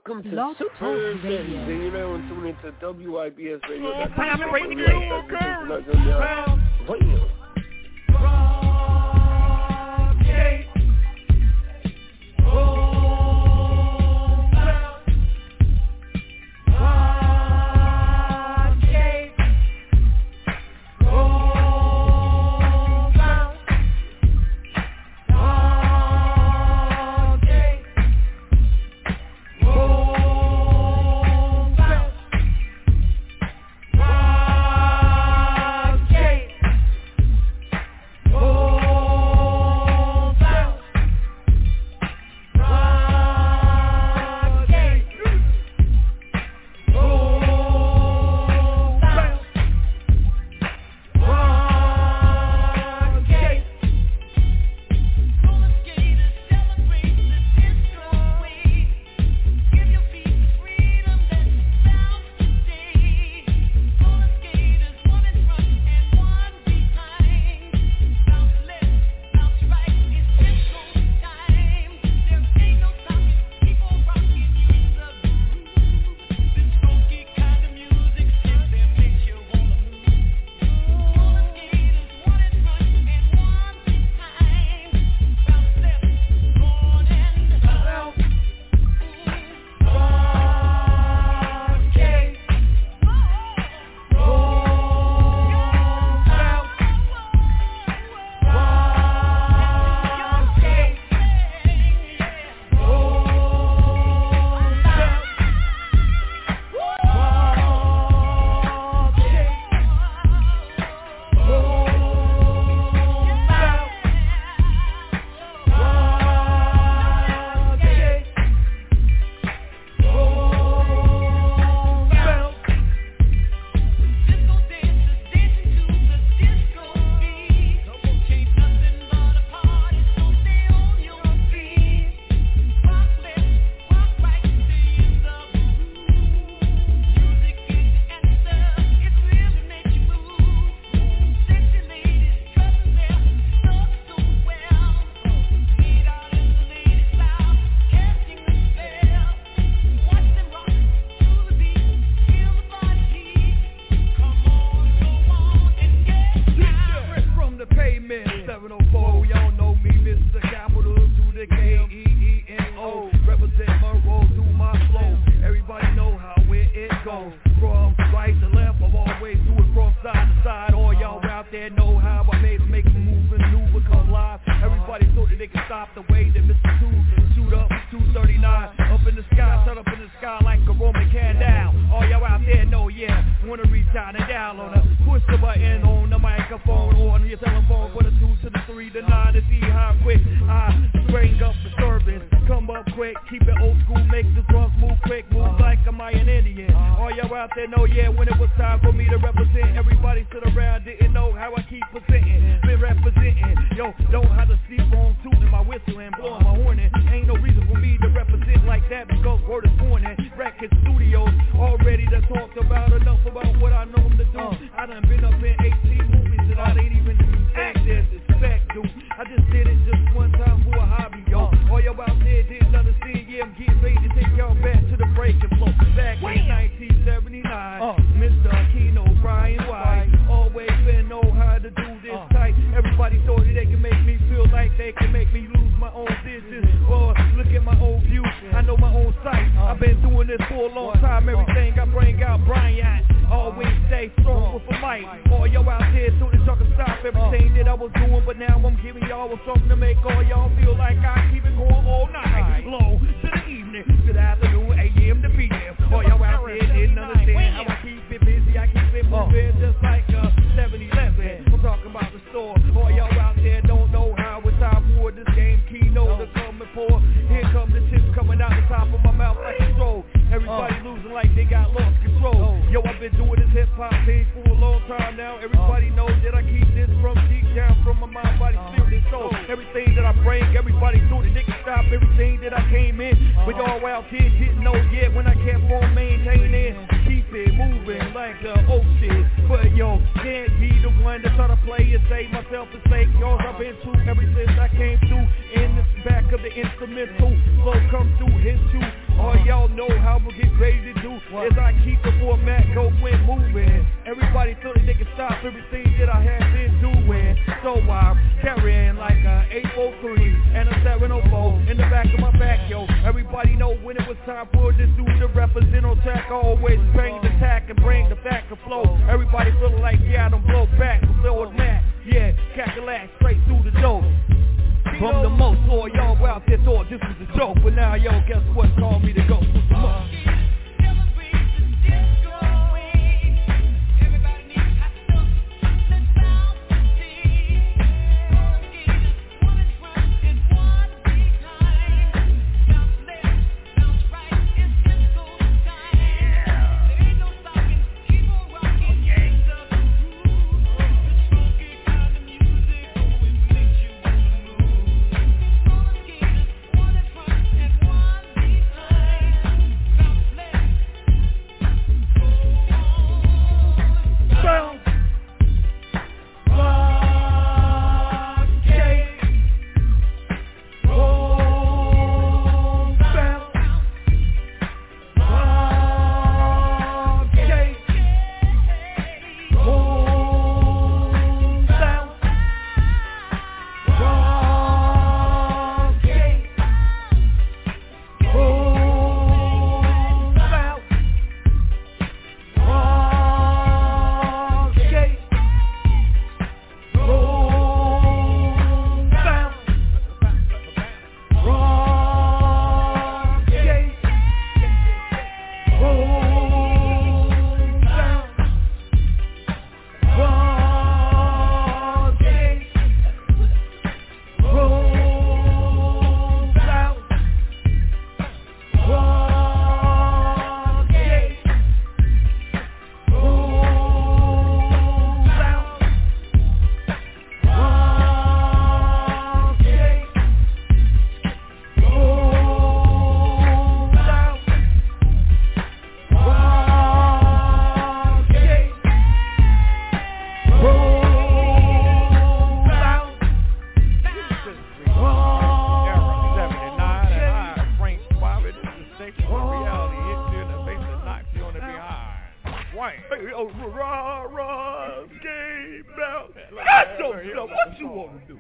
Welcome to Super Sessions, and you're now tuned into WIBS Radio. Instrumental flow come through his shoe. All y'all know how as I keep the format going moving. Everybody feel like they can stop everything that I have been doing. So I'm carrying like a 803 and a 704 in the back of my back, yo. Everybody know when it was time for this dude to represent on track. I always bring the tack and bring the fact of flow. Everybody feeling like, yeah, I don't blow back, fulfill that. Yeah, cackalack straight through the door. From the most, or y'all out there thought this was a joke, but now yo, guess what? Call me to go through the most. What you want to do?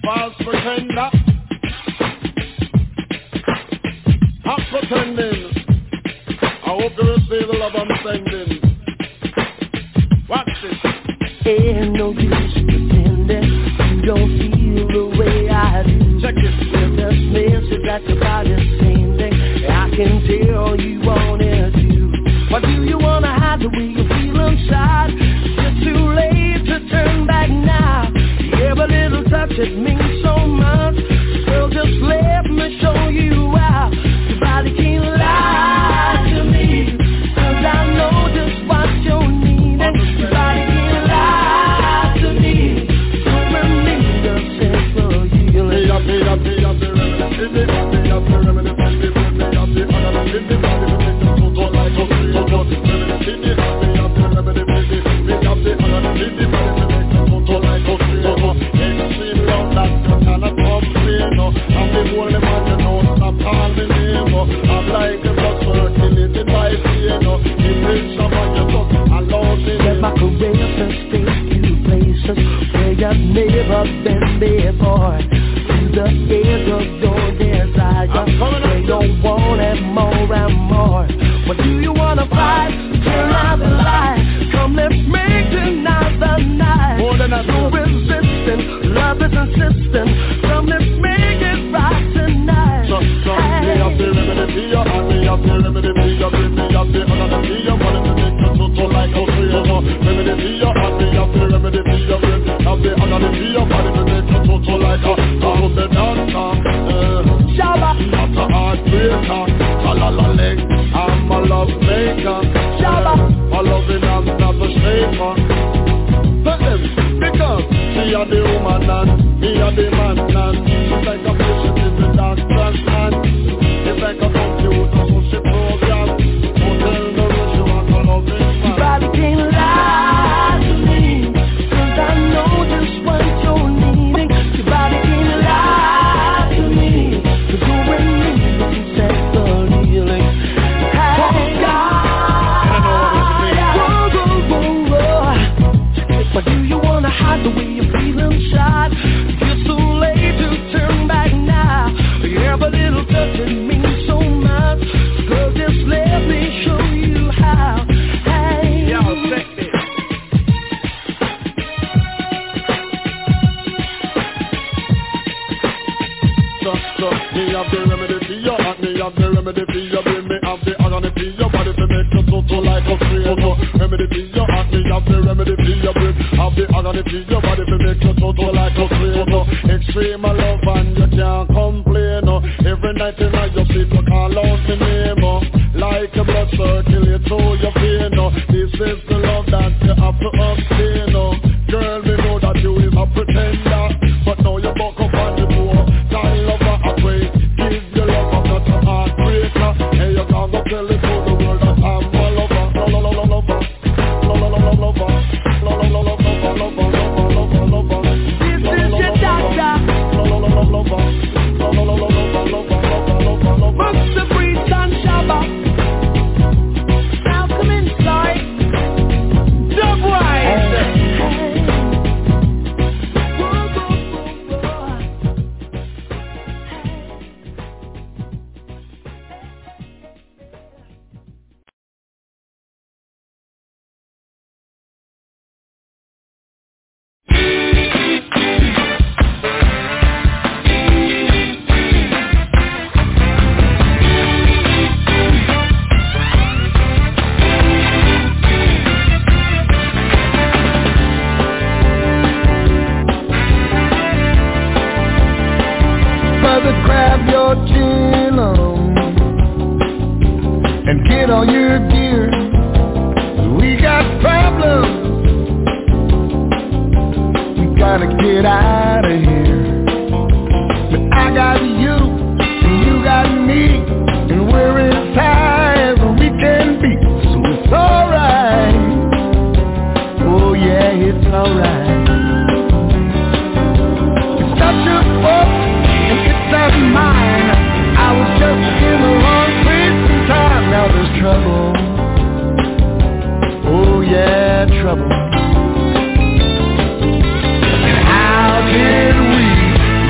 false pretender. Stop pretending. I hope you receive the love I'm sending. Watch this. Ain't no use pretending you don't feel the way I do. Check it. With this message that your body's sending, I can tell you wanna do. Why do you wanna hide the way you feel inside? It's too late to turn back now. Every little touch, it means so much. Girl, just let me show you how. Your body can't lie to me, 'cause I know just what you're needing. Your body can't lie to me, so bring me the sense for healing. Let my career take you places where you've never been before. To the edge of your desire, where you want it more and more. What do you wanna fight? Turn out the light. Come, let's make tonight the night. No resistance, love is insistent. Come, let's make it right tonight. Me have the remedy for you, and me have the remedy for you. Bring me up the another for you, but if you make you so like a free, remedy for you, and me have the remedy for you. Bring me up the another for you, but if you make you so like a put the dancer. Shabba, Not a heartbreaker, la leg, I'm a love maker. Shabba, a loving I'm not a shaker. Tell them, because she a the woman and me a the man and she's like a patient in the doctor's hand. It's like a computer, so she program. So tell the rules you want to love it. your body can't lie to me, 'cause I know just what you're needing. Your body can't lie to me, 'cause you're in me, you set the healing. Hey, but do you wanna hide the way you feel inside? It's too late to turn back now. Every little touch, it means so much. Girl, just let me show you how. Hey, Yo, check this. So, me have the remedy for you, and me have the remedy for you. Bring me have the agony for you, but if you make you so like a free, remedy for you, and me have the remedy for you. Bring have the agony for you, but if you make you so like a free, extreme love and you can't complain. Every night in your sleep you call out my name, like a blood circulate through your vein. This is the love that you have to obtain. Girl, we know that you is a pretender, but now you buck up on the door. Tell lover a break, give your love up, not a heartbreaker. Hey, you can't go tell it to the world that I'm a lover, lover. this is your doctor. Mr. Priest and Shabba. Now come inside. Dub Wise. Brother, grab your chin and get on your gear. We got problems. We gotta get out of here. But I got you, and you got me, and we're as high as we can be. So it's alright. Oh yeah, it's alright. It's not your fault, and it's not mine. I was just in the wrong place and time. Now there's trouble. Oh yeah, trouble. And how can we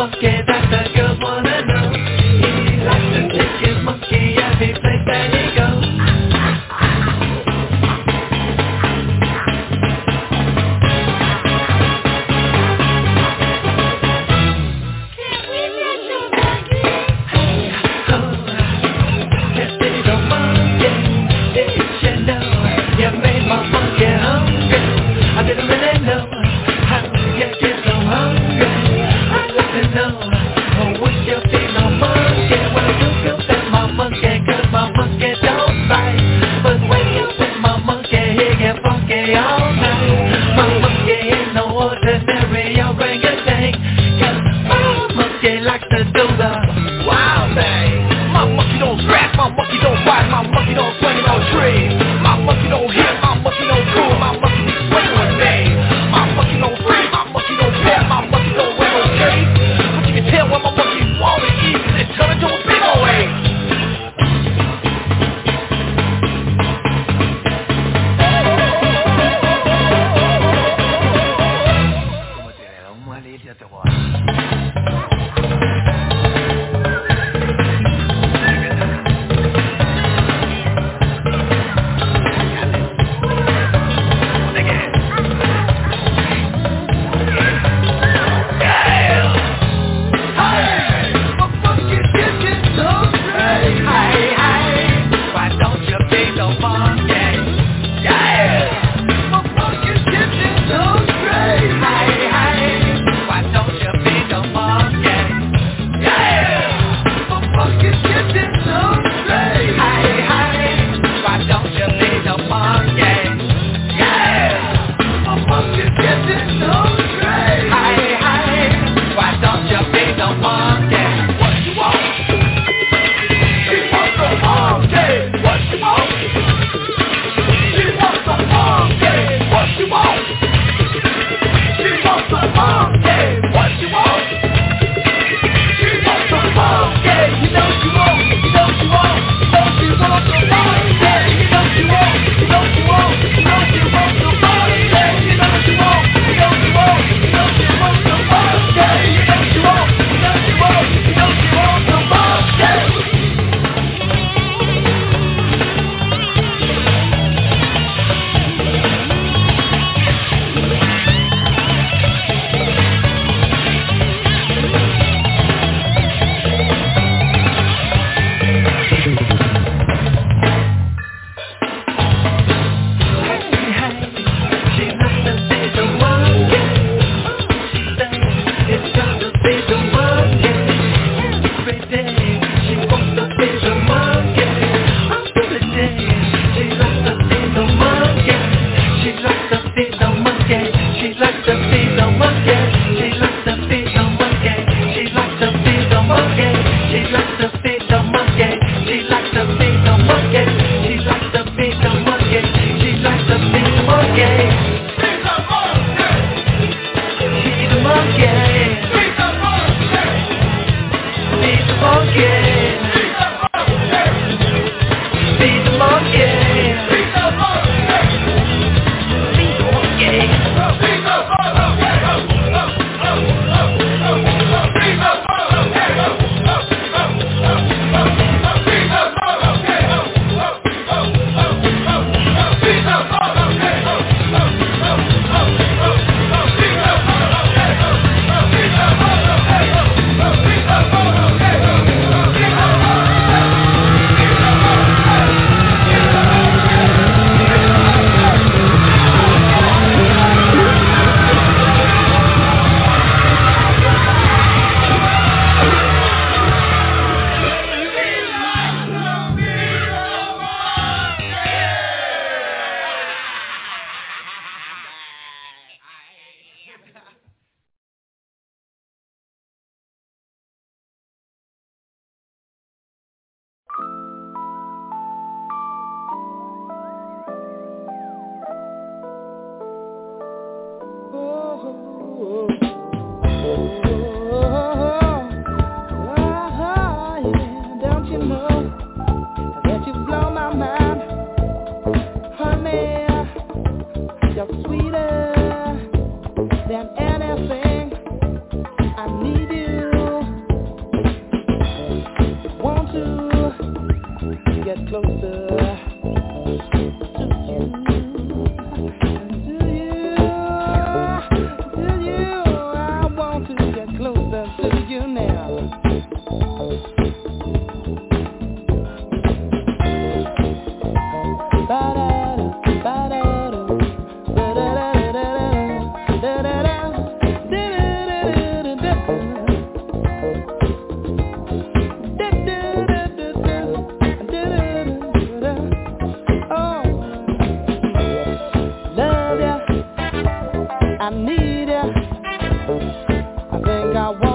monkey that the girls wanna know. He likes to take his monkey every place that he goes. Why don't you be the monkey?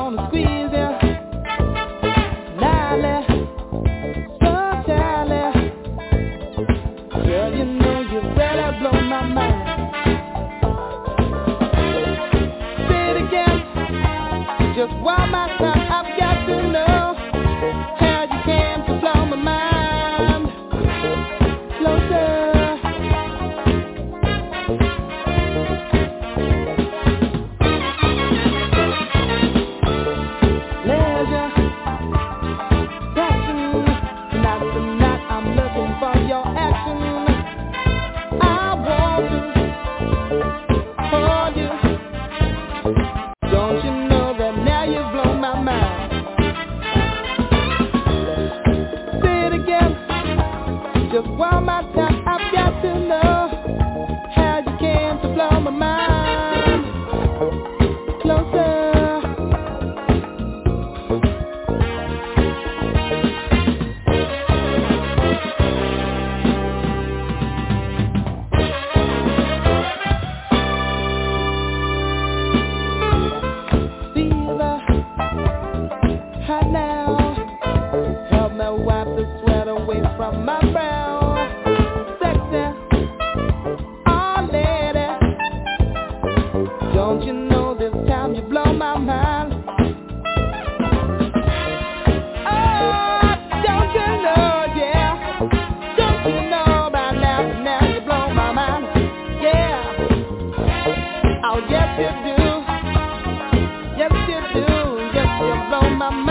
wanna squeeze ya. Nally, so Charlie. Girl, you know you really blow my mind. Say it again, just one more time. I've got to know how you came to blow my mind. Closer. Leisure, passion, not tonight. I'm looking for your action. I want to hold you. Don't you know that now you've blown my mind? Say it again, just one more time. I've got to know how you came to blow my mind. Closer. Fever, hot now. Help me wipe the sweat away from my brow. Sexy, oh lady. Don't you know this time you blow my mind? Oh, don't you know, yeah. Don't you know by now, now you blow my mind. Yeah. Oh, yes you do. Yes you do. Yes you blow my mind.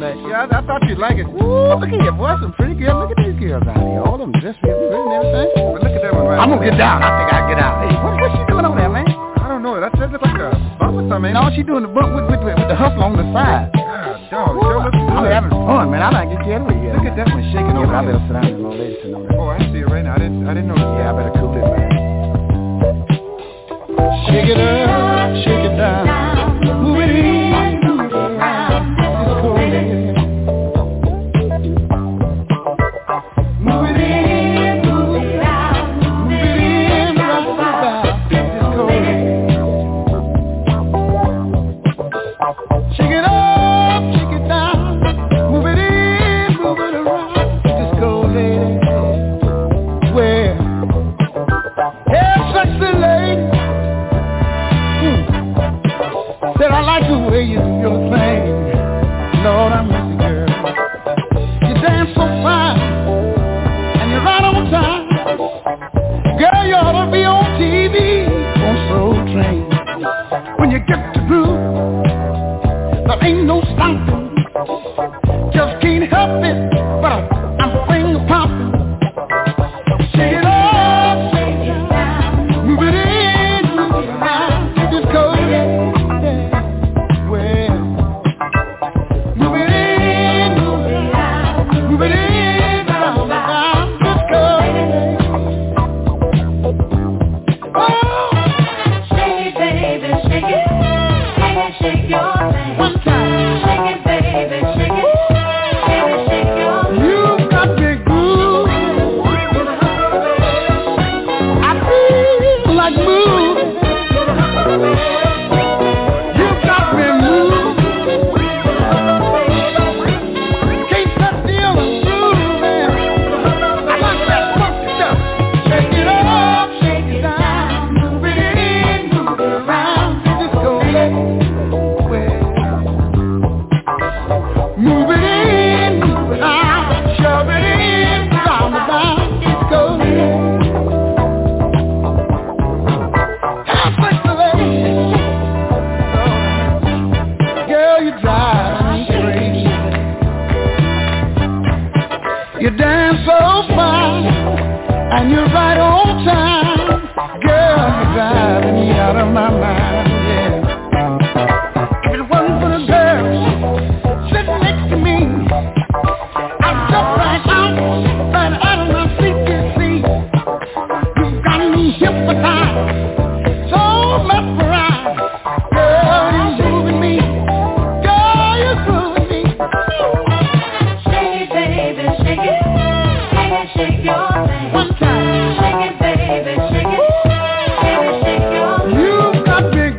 like. Yeah, I thought you'd like it. Ooh, look at here, boy, some pretty girls. Look at these girls out here. All of them dressed real good and everything. But look at that one right I'm gonna get down. I think I'll get out. Hey, what's she doing over there, man? I don't know. That look like a bump or something. No, she doing the bump with the hustle on the side. God, dog, I'm having fun, man. I like to get away here. Look at that one shaking over there. I better sit down and little lady sitting over there. Oh, I see it right now. I didn't know. Yeah, I better cool it, man. Shake it up, shake it down, move it in, move it around, it's cool, lady. Move it in, move it out, move it in, rock it about, it's cool, lady. Shake it up, shake it down, move it in, move it around, it's cool, lady. Well, yeah, sexy lady. Said I like the way you do your thing. Lord, I miss you, girl. You dance so fine, and you're right on time. Girl, you ought to be on TV, on Soul Train. When you get to groove, there ain't no stopping. Just can't help it, but I'm finger popping. Shake it up, shake it down, move it in, move it around, just go. Got big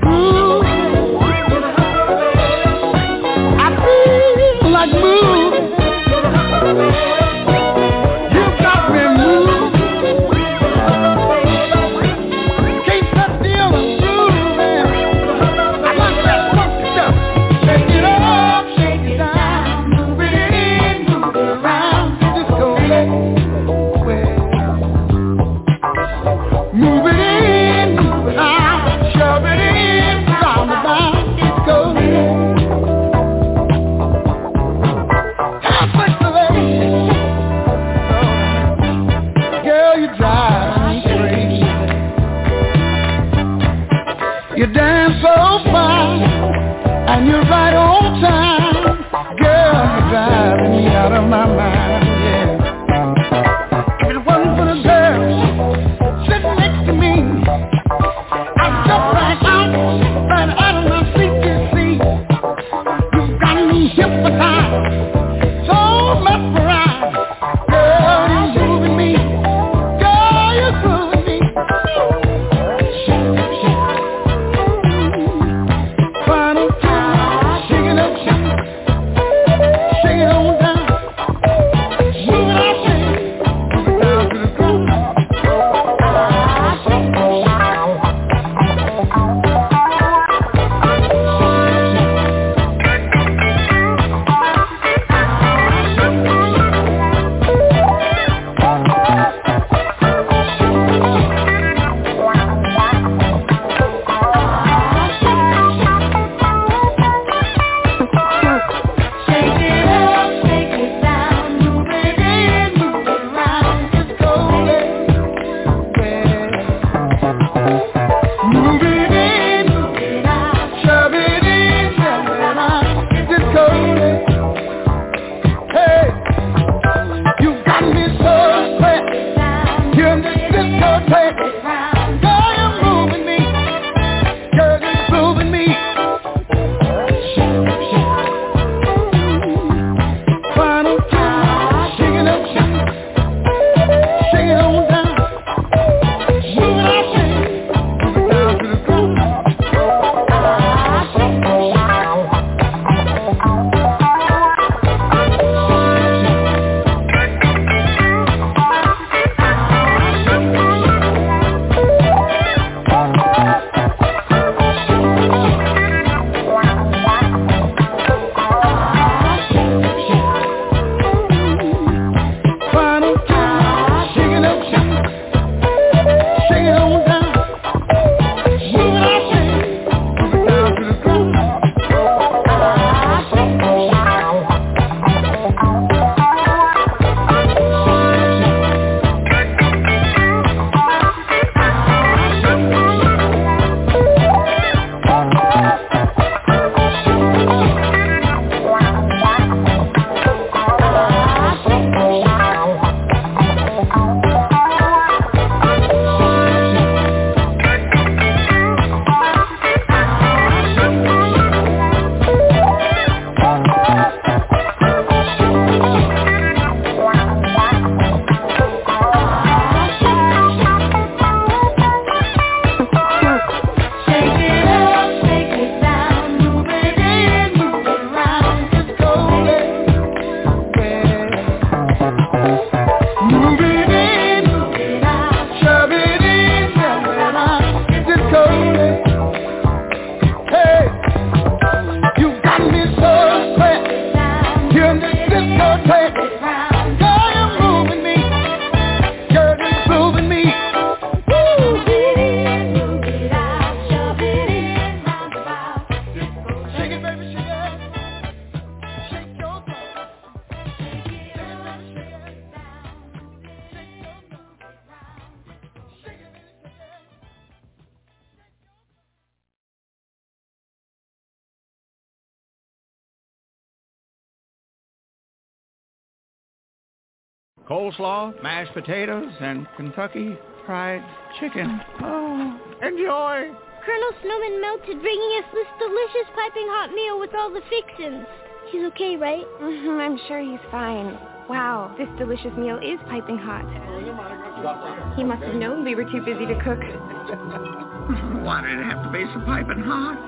coleslaw, mashed potatoes, and Kentucky Fried Chicken. Oh, enjoy! Colonel Snowman melted, bringing us this delicious piping hot meal with all the fixins. He's okay, right? I'm sure he's fine. Wow, this delicious meal is piping hot. He must have known we were too busy to cook. Why did it have to be so piping hot?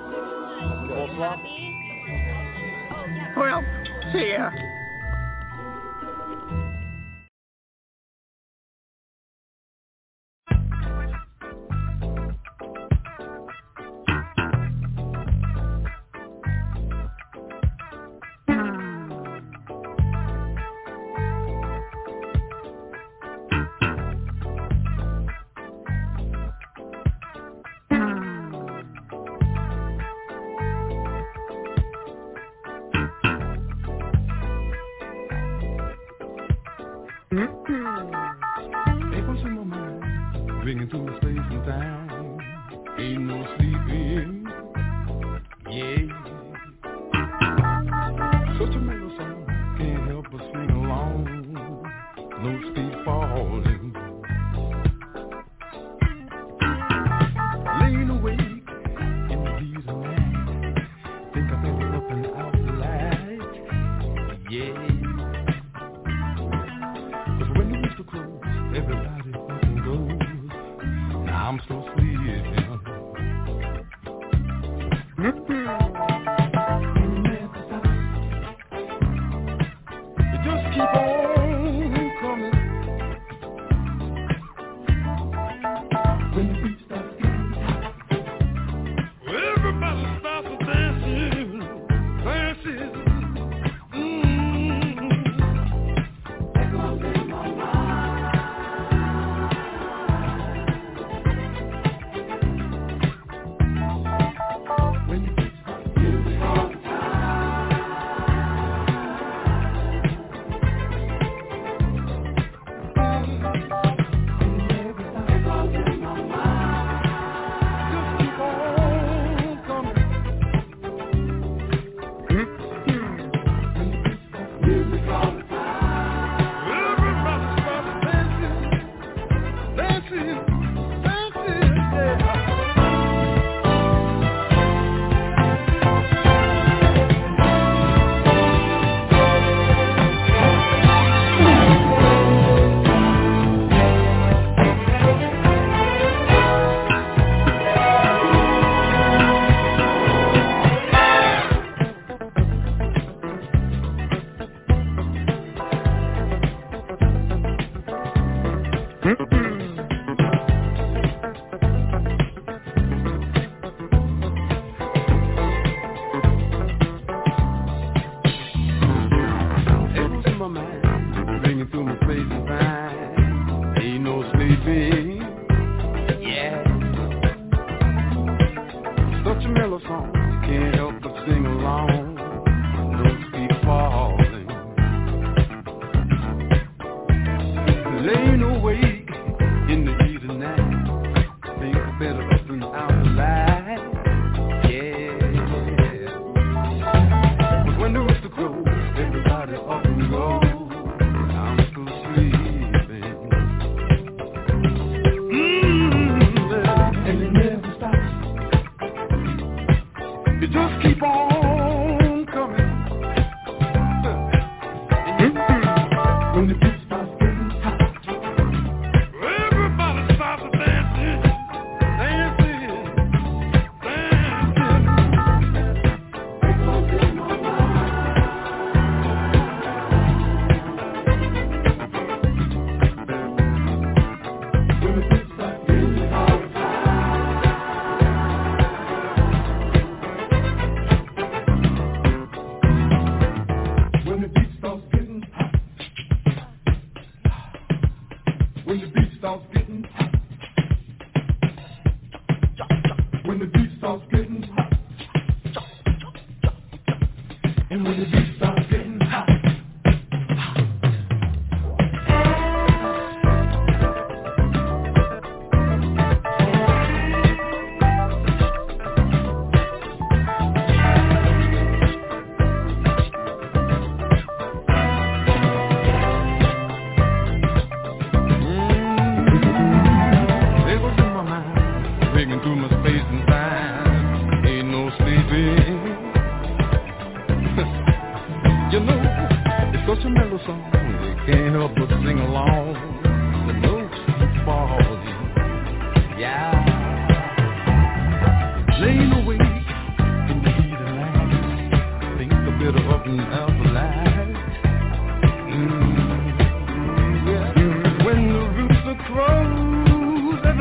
Well, see ya.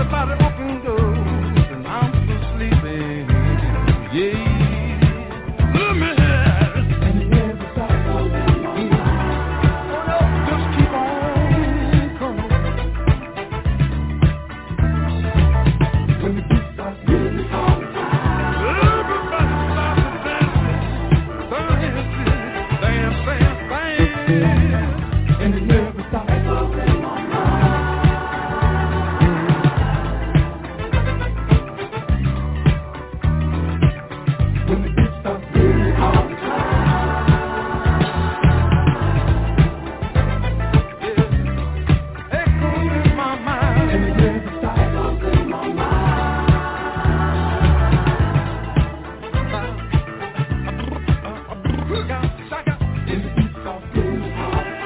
everybody open doors, and I'm still sleeping. Yeah, let me have it. And you never stop open my mind. Oh no, just keep on coming. When the beat starts moving all the time, everybody starts to dance, dance, and it never stops open my mind. When the beat starts moving all the time, echoes in my mind, and it never stops open my mind. And the beat starts moving all the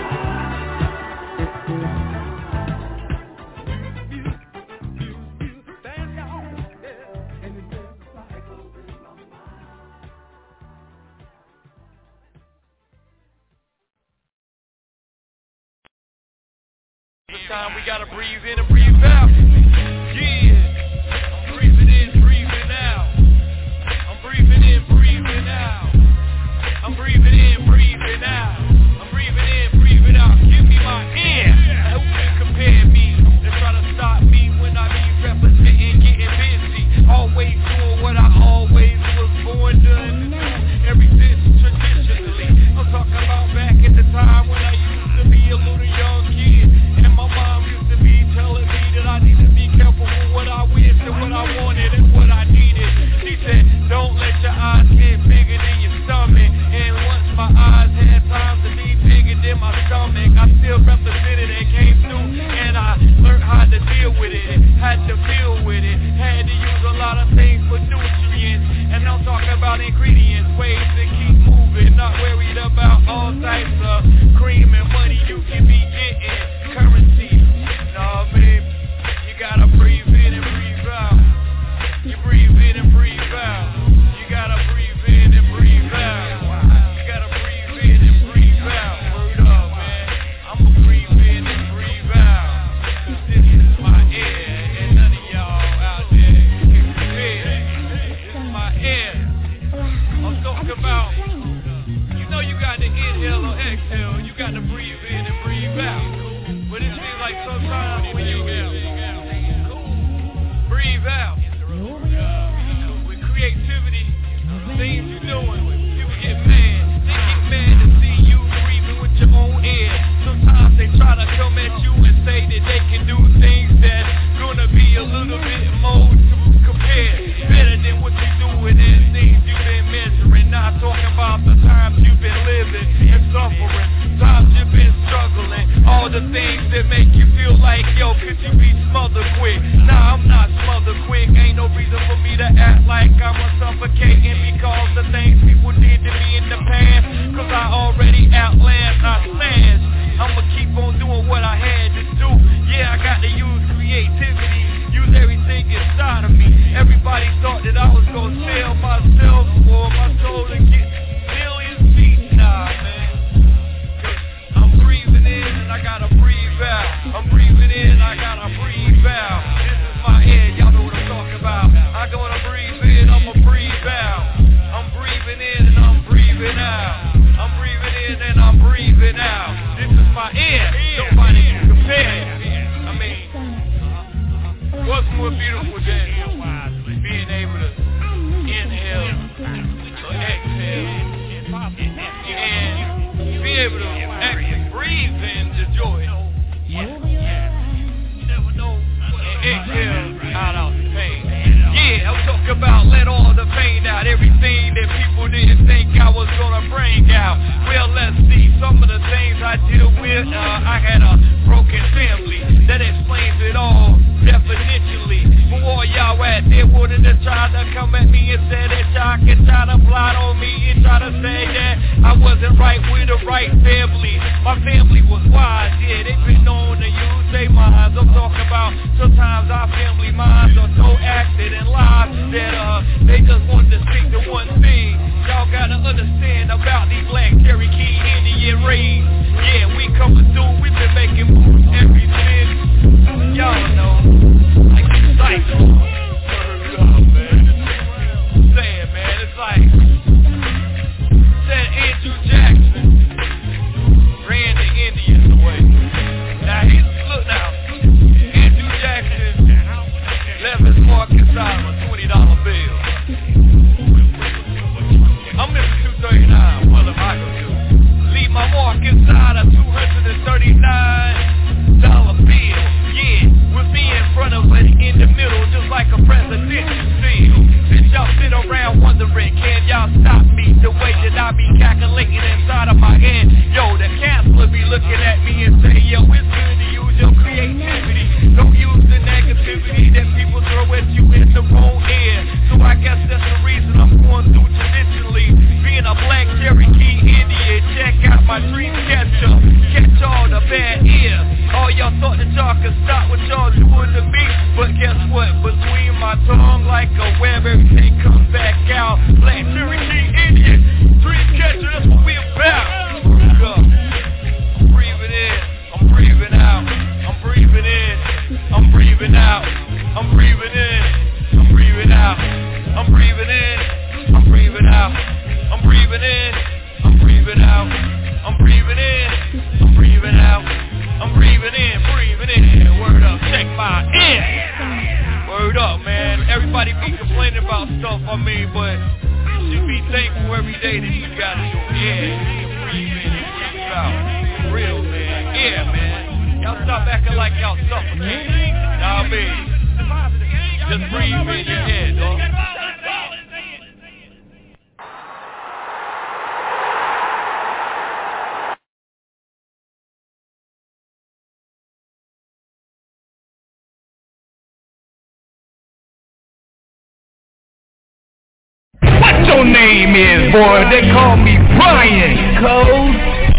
Time we gotta breathe in and breathe out. Yeah, I'm breathing in, breathing out. I'm breathing in, breathing out. I'm breathing in, breathing out. I'm breathing in, breathing out. Give me my air. I hope you compare me. They try to stop me when I be representing, getting busy. Always doing what I always was born doing. Everything traditionally. I'm talking about back in the time when I used to be a little young kid. And my mom used to be telling me that I need to be careful with what I wish and what I wanted and what I needed. She said, don't let your eyes get bigger than your stomach. And once my eyes had time to be bigger than my stomach, I still represented and came through. And I learned how to deal with it, had to feel with it, had to use a lot of things for nutrients. And I'm talking about ingredients, ways to keep moving, not worried about all types of cream and money you can be getting. Currency, nah, babe, you gotta breathe in and breathe out. You breathe in and breathe out. You gotta breathe in and breathe out. You gotta breathe in and breathe out. Word up, man. I'ma breathe in and breathe out. 'Cause this is my air, and none of y'all out there can compare. This is my air. I'm talking about, you know you got to inhale or exhale. You got to breathe in and breathe out. But it seems like sometimes when you breathe out, with creativity, things you're doing, people get mad. They get mad to see you breathing with your own air. Sometimes they try to come at you and say that they can do things that's gonna be a little bit more compared, better than what you're doing and things you've been measuring. Not talking about the times you've been living and suffering, times you've been struggling, all the things that make you feel like, yo, could you be smothered quick? Nah, I'm not smothered quick. Ain't no reason for me to act like I'm a suffocating because the things people did to me in the past. 'Cause I already outlast, I smashed. I'ma keep on doing what I had to do. Yeah, I got to use creativity, use everything inside of me. Everybody thought that I was gonna sell myself or my soul to get millions feet. Nah, man. 'Cause I'm breathing in and I gotta breathe out. I'm breathing in, I gotta breathe out. This is my air, y'all know what I'm talking about. I'm gonna breathe in, I'ma breathe out. I'm breathing in and I'm breathing out. I'm breathing in and I'm breathing out. This is my air, nobody can compare it. I mean, what's more beautiful than being able to inhale or exhale and be able to actually breathe in the joy. You never know. And exhale out the pain. Yeah, I'm talking about let all the pain out. Everything that people didn't think I was gonna bring out. Well, let's see some of the things I deal with. I had a broken family. That explains it all definitionally. For all y'all out there wanting to try to come at me and say that y'all can try to plot on me and try to say that I wasn't right with the right family. My family was wise, yeah, they've been known to use their minds. I'm talking about sometimes our family minds are so active and live that they just want to stick to one thing. Y'all gotta understand about these Black Cherokee Indian raids. Yeah, we coming through, we've been making moves ever since. Y'all know, like sit around wondering, can y'all stop me? The way that I be calculating inside of my head. Yo, the counselor be looking at me and say, yo, it's good to use your creativity. Don't use the negativity that people throw at you in the wrong ear. So I guess that's the reason I'm going through traditionally. Being a black Cherokee Indian, check out my dream catcher. Catch all the bad ear. All y'all thought that y'all could stop what y'all doing to me. But guess what? Between my tongue like a web, everything comes back out. Black Cherokee Indian, dream catcher, that's what we about. I'm breathing in, I'm breathing out. I'm breathing in, I'm breathing out. I'm breathing in, I'm breathing out. I'm breathing in, I'm breathing out. I'm breathing in, I'm breathing out. I'm breathing in, I'm breathing out. I'm breathing in, breathing in. Word up, check my in. Word up, man. Everybody be complaining about stuff, I mean, but you should be thankful every day that you got it. Yeah, you breathe in, you breathe out. For real, man. Yeah, man. Y'all stop acting like y'all suffocating. Nah, I mean, just breathe in your head, dog. What your name is, boy? They call me Brian Cole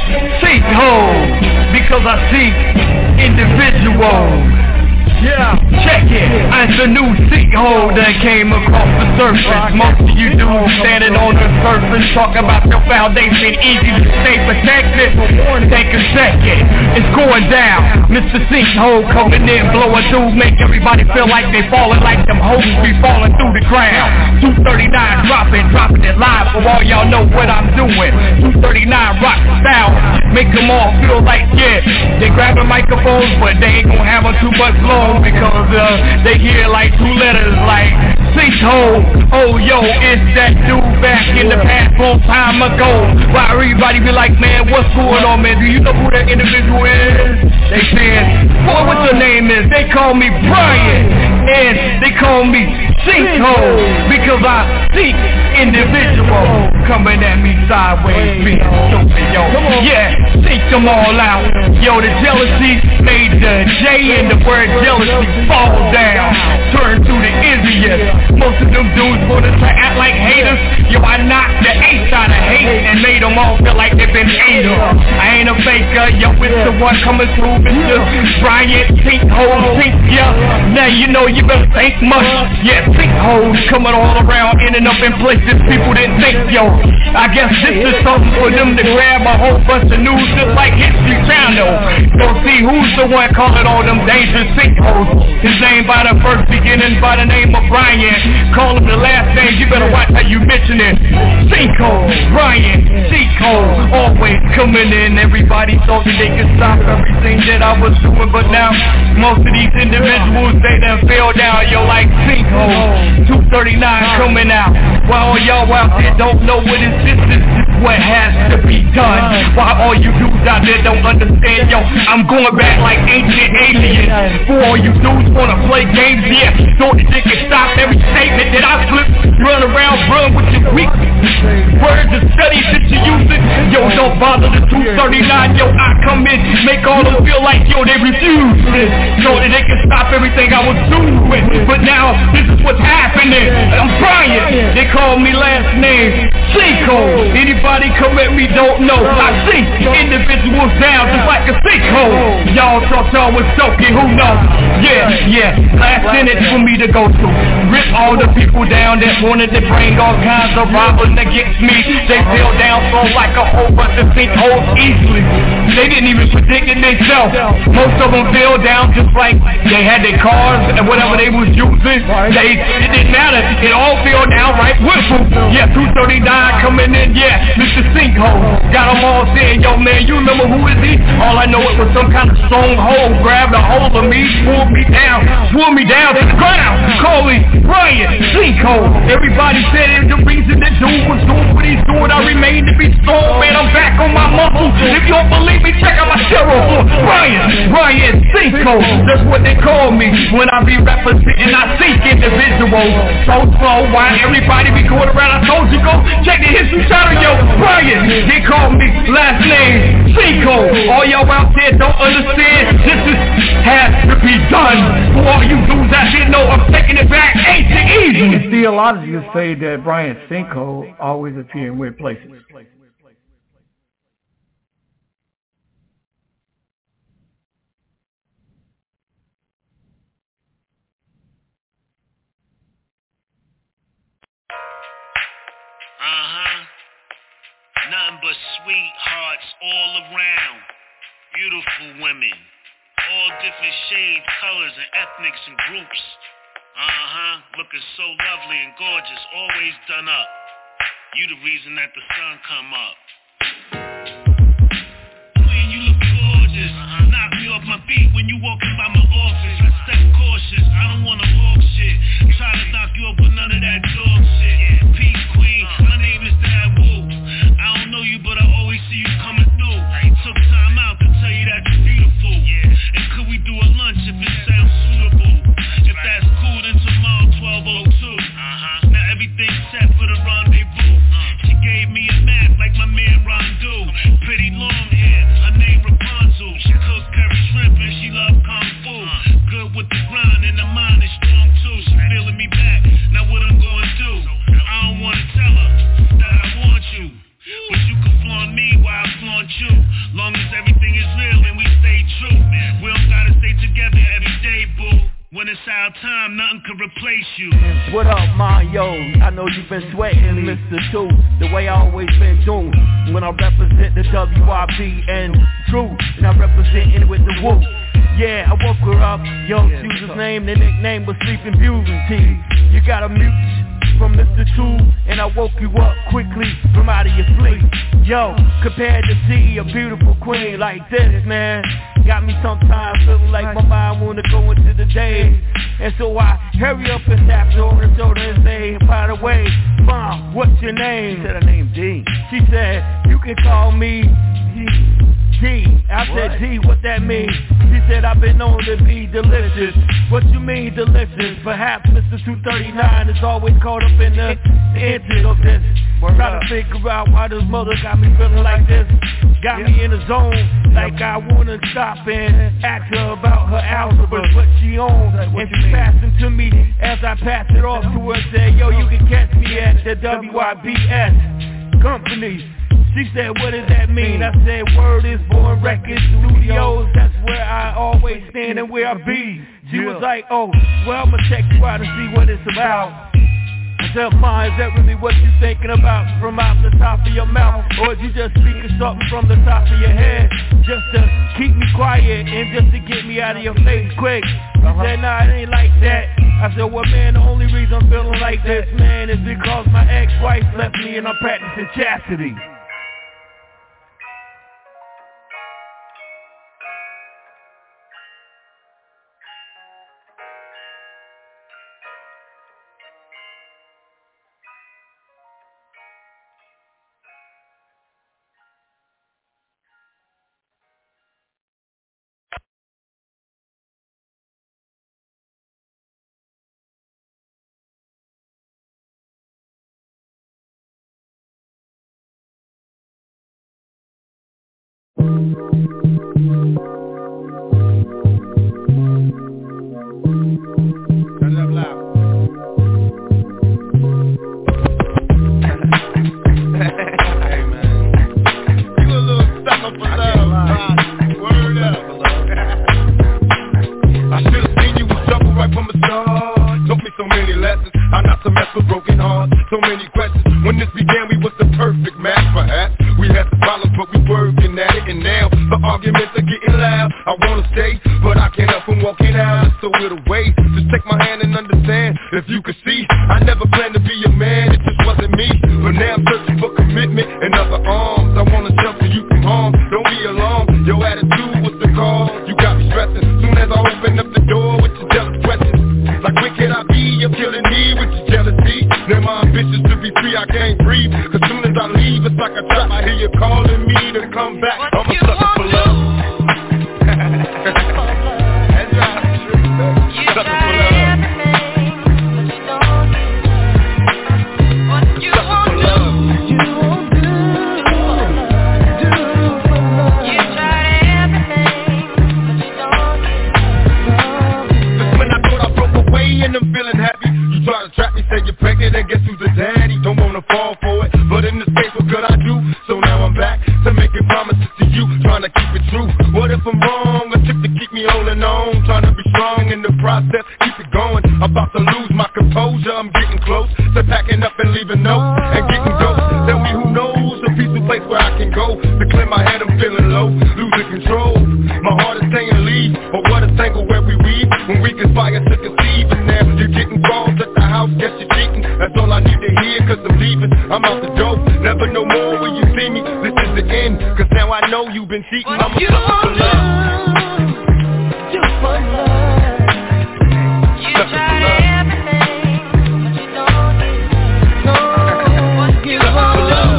Sinkhole, because I seek individuals. Yeah, check it. It's a new sinkhole that came across the surface. Most of you dudes standing on the surface talk about your foundation, easy to stay protected. Take a second, it's going down. Mr. Sinkhole coming in, blowing through, make everybody feel like they falling like them hoes be falling through the ground. 239 dropping it live for all y'all know what I'm doing. 239 rock style, make them all feel like, yeah, they grabbing microphones, but they ain't gonna have them too much long. Because they hear like two letters like Sinkhole. Oh yo, it's that dude back in the past long time ago. Why everybody be like, man, what's going on, man? Do you know who that individual is? They said, boy, what your name is? They call me Brian, and they call me Sinkhole because I seek individuals coming at me sideways, being stupid, yo. Yeah, seek them all out. Yo, the jealousy made the J in the word jealousy fall down, turn to the idiot. Most of them dudes wanna try act like haters. Yo, I knocked the ace out of hate and made them all feel like they've been haters. I ain't a faker, yo, it's the one coming through, Mr. Brian Sinkhole, Sink, yeah. Now you know you better think much. Yeah, sinkholes coming all around, ending up in places people didn't think, yo. I guess this is something for them to grab a whole bunch of news just like History Channel. Go see who's the one calling all them dangerous sinkholes. His name by the first beginning by the name of Brian. Call him the last name, you better watch how you mention it. Sinkhole, Brian, Sinkhole, always coming in. Everybody thought that they could stop everything that I was doing, but now most of these individuals, they done fell down, yo, like Sinkhole. 239 coming out. While all y'all out there don't know what is this is what has to be done. While all you dudes out there don't understand, yo, I'm going back like ancient aliens. For all you dudes wanna play games, yeah, thought that they could stop every statement that I flip. Run around, run with your weak words and studies that you using. Yo, don't bother the 239, yo, I come in, make all them feel like, yo, they refuse this, so that they can stop everything I was doing. But now, this is what's happening. I'm Brian, they call me last name Sinkhole. Anybody come at me don't know, I sink individuals down just like a sinkhole. Y'all thought y'all was soaking, who knows? Yeah, last sentence for me to go through. Rip all the people down that wanted to bring all kinds of robbers against me. They fell down so like a whole bunch of sinkholes easily. They didn't even predict it themselves. Most of them fell down just like they had their cars and whatever they was using. It didn't matter. It all fell down right with them. Yeah, 239 coming in, yeah, Mr. Sinkhole. Got them all saying, yo man, you remember who is he? All I know it was some kind of stronghold. Grabbed a hold of me, pulled me down to the ground. Call me Brian Sinkhole. Everybody said it, the reason the dude was doing what he's doing. I remain to be strong, man, I'm back on my muscle. If you don't believe me, check out my stereo. Ryan Cinco, that's what they call me. When I be representing, I seek individuals. So slow, why everybody be going around? I told you, go check the history channel, yo. Ryan, they call me last name Cinco. All y'all out there don't understand, has to be done. For all you dudes that didn't know, I'm taking it back. Ain't it easy? And theologians say that Brian Cinco always appear in weird places. Nothing but sweethearts all around. Beautiful women. All different shades, colors, and ethnics and groups. Looking so lovely and gorgeous, always done up. You the reason that the sun come up. Queen, you look gorgeous. Knock me off my feet when you walking by my office. I step cautious, I don't wanna talk shit. Try to knock you up with none of that dog shit. Peace, queen, my name is Dad Woo. I don't know you, but I always see you coming through. Took time out to tell you that you're beautiful. And could we do a lunch if it sounds suitable? If that's cool, then tomorrow 12:02. Now everything's set for the rendezvous. She gave me a map like my man Rondu. Pretty long hair, her name Rapunzel. She cooks curry shrimp and she love kung fu. Good with the grind and the mind is strong too. She feeling me back, now what I'm gonna do? I don't wanna tell her that I want you, but you can flaunt me while I flaunt you. Long as everything is real and we stay true. We don't gotta stay together every day, boo. When it's our time, nothing can replace you. What up, Mario? I know you've been sweating, Mr. Two, the way I always been doing. When I represent the WIB and True, and I represent it with the Woo. Yeah, I woke her up, yo, she was his name, the nickname was Sleeping Beauty. You got a mute from Mr. Two, and I woke you up quickly from out of your sleep. Yo, compared to see a beautiful queen like this, man, got me sometimes feeling like my mind wanna go into the day. And so I hurry up and tap her on the shoulder and say, by the way, Mom, what's your name? She said her name D. She said, you can call me D. I said, D, what that mean? She said, I've been known to be delicious. What you mean delicious? Perhaps Mr. 239 is always caught up in the inches of this. Trying to figure out why this mother got me feeling like this. Got me in the zone, like I wanna stop and ask her about her algebra, what she owns. And she passed them to me as I passed it off to her and said, yo, you can catch me at the WIBS company. She said, what does that mean? I said, word is Born Records Studios. That's where I always stand and where I be. She was like, oh, well, I'ma check you out and see what it's about. I said, Ma, is that really what you're thinking about from out the top of your mouth? Or is you just speaking something from the top of your head just to keep me quiet and just to get me out of your face quick? She said, nah, it ain't like that. I said, well, man, the only reason I'm feeling like this, man, is because my ex-wife left me and I'm practicing chastity. Now my ambitions to be free, I can't like a trap. I hear you calling me to come back. I'm a sucker for love. That's right. Sucker for love. And I'm feeling happy. You try to trap me, say you're pregnant, and guess who's the daddy? Don't wanna fall for it, but in this case, what could I do? So now I'm back to making promises to you, trying to keep it true. What if I'm wrong? A tip to keep me holding on, trying to be strong in the process, keep it going. I'm about to lose my composure, I'm getting close to packing up and leaving notes and getting ghosts. Tell me who knows a peaceful place where I can go to clear my head. I'm feeling low, losing control. My heart is saying leave, but what a tangle where we weave when we conspire to conceive. And now you're getting calls at the house, guess you're cheating. That's all I need to hear, cause I'm leaving. I'm out the door, never no more will you see me. This is the end, cause now I know you've been cheating. I'm a sucker for love. Just for love. You tried everything, but you don't need no one you want.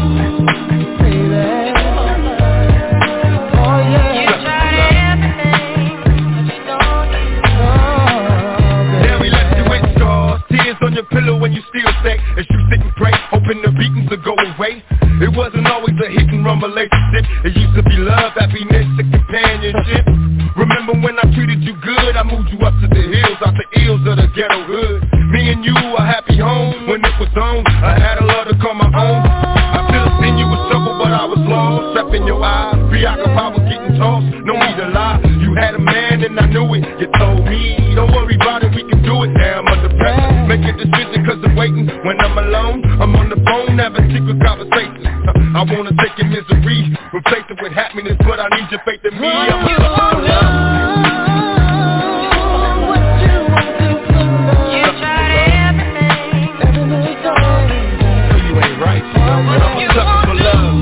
On your pillow when you still stay as you sit and pray, hoping the beatings will go away. It wasn't always a hit and run relationship. It used to be love, happiness, and companionship. Remember when I treated you good? I moved you up to the hills, out the ills of the ghetto hood. Me and you a happy home when it was on. I had a love to call my own. I still seen you with trouble, but I was lost. Trapped in your eyes, preoccupied with getting tossed. No need to lie, you had a man and I knew it. You told me, don't worry about it, we can do it. Now I'm under pressure. Make a decision cause I'm waiting. When I'm alone, I'm on the phone having secret conversations. I wanna take your misery, replace it with happiness, but I need your faith in me. I'm a sucker for love. You tried everything, No, you ain't right. I'm a sucker for love.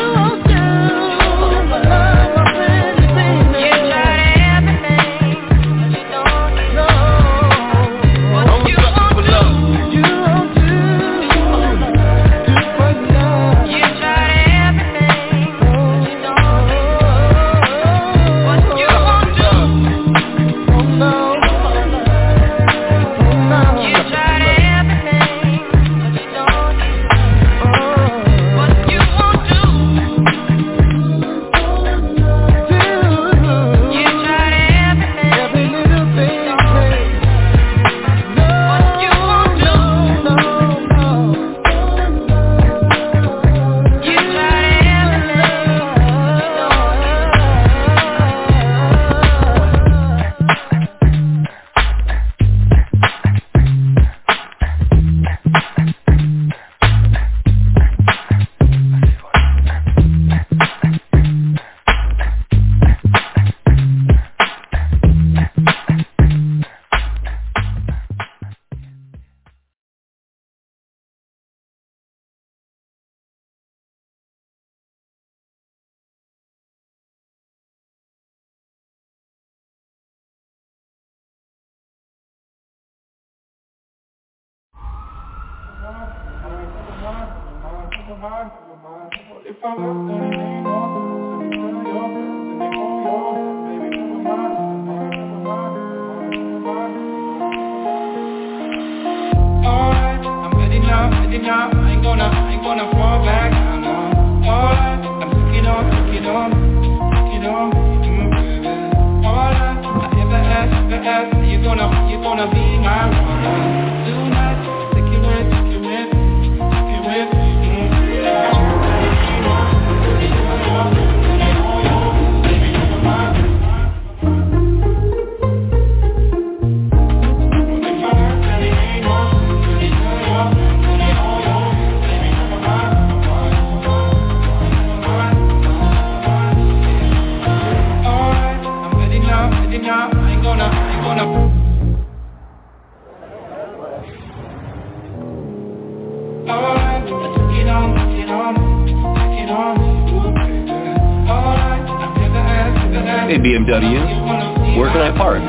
Hey BMW, where can I park?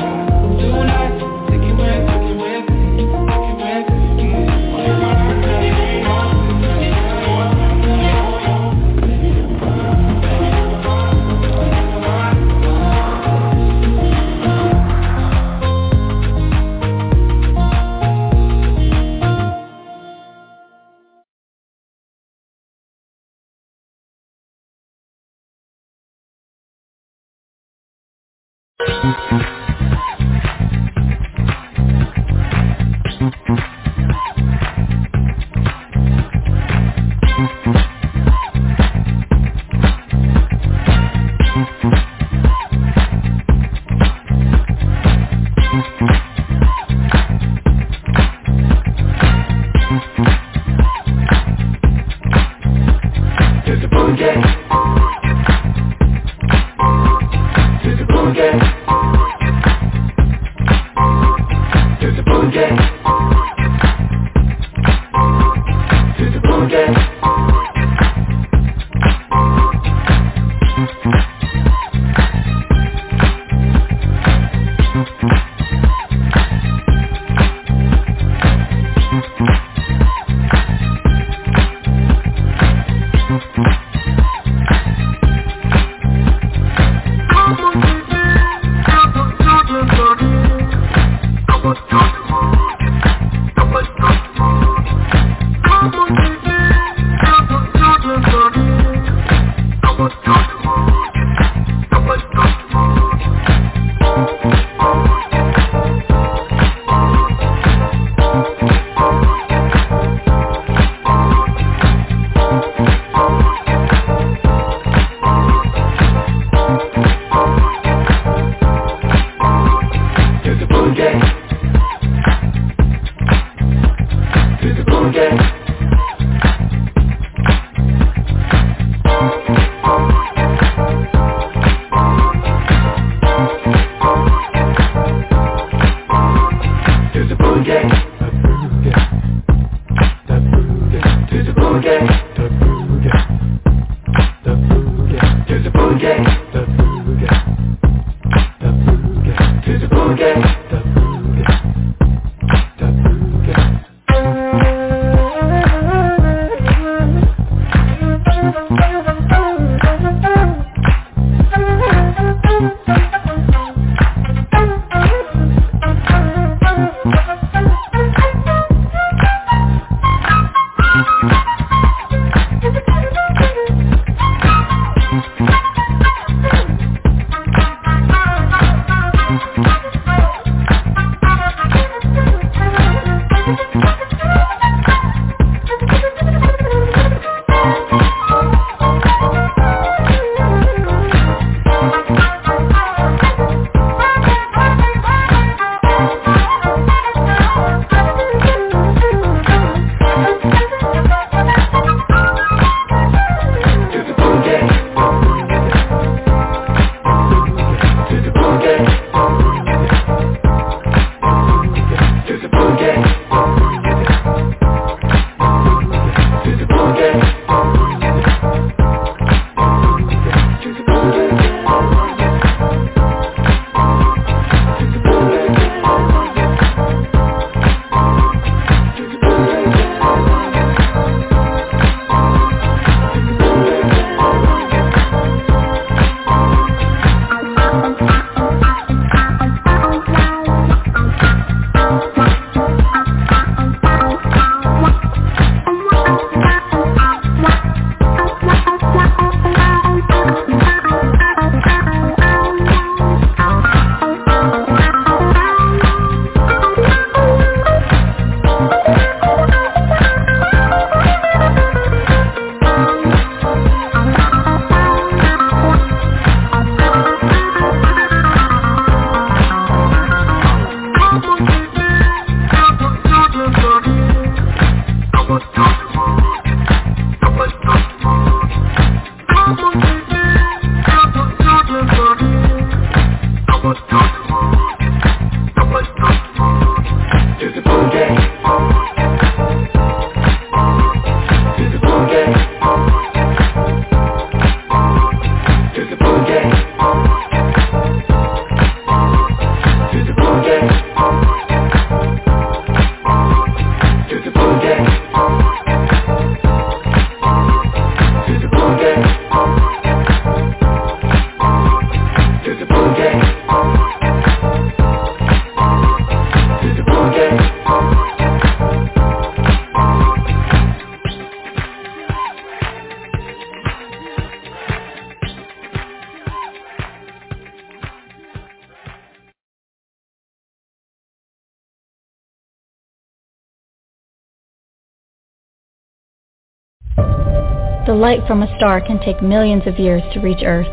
The light from a star can take millions of years to reach Earth.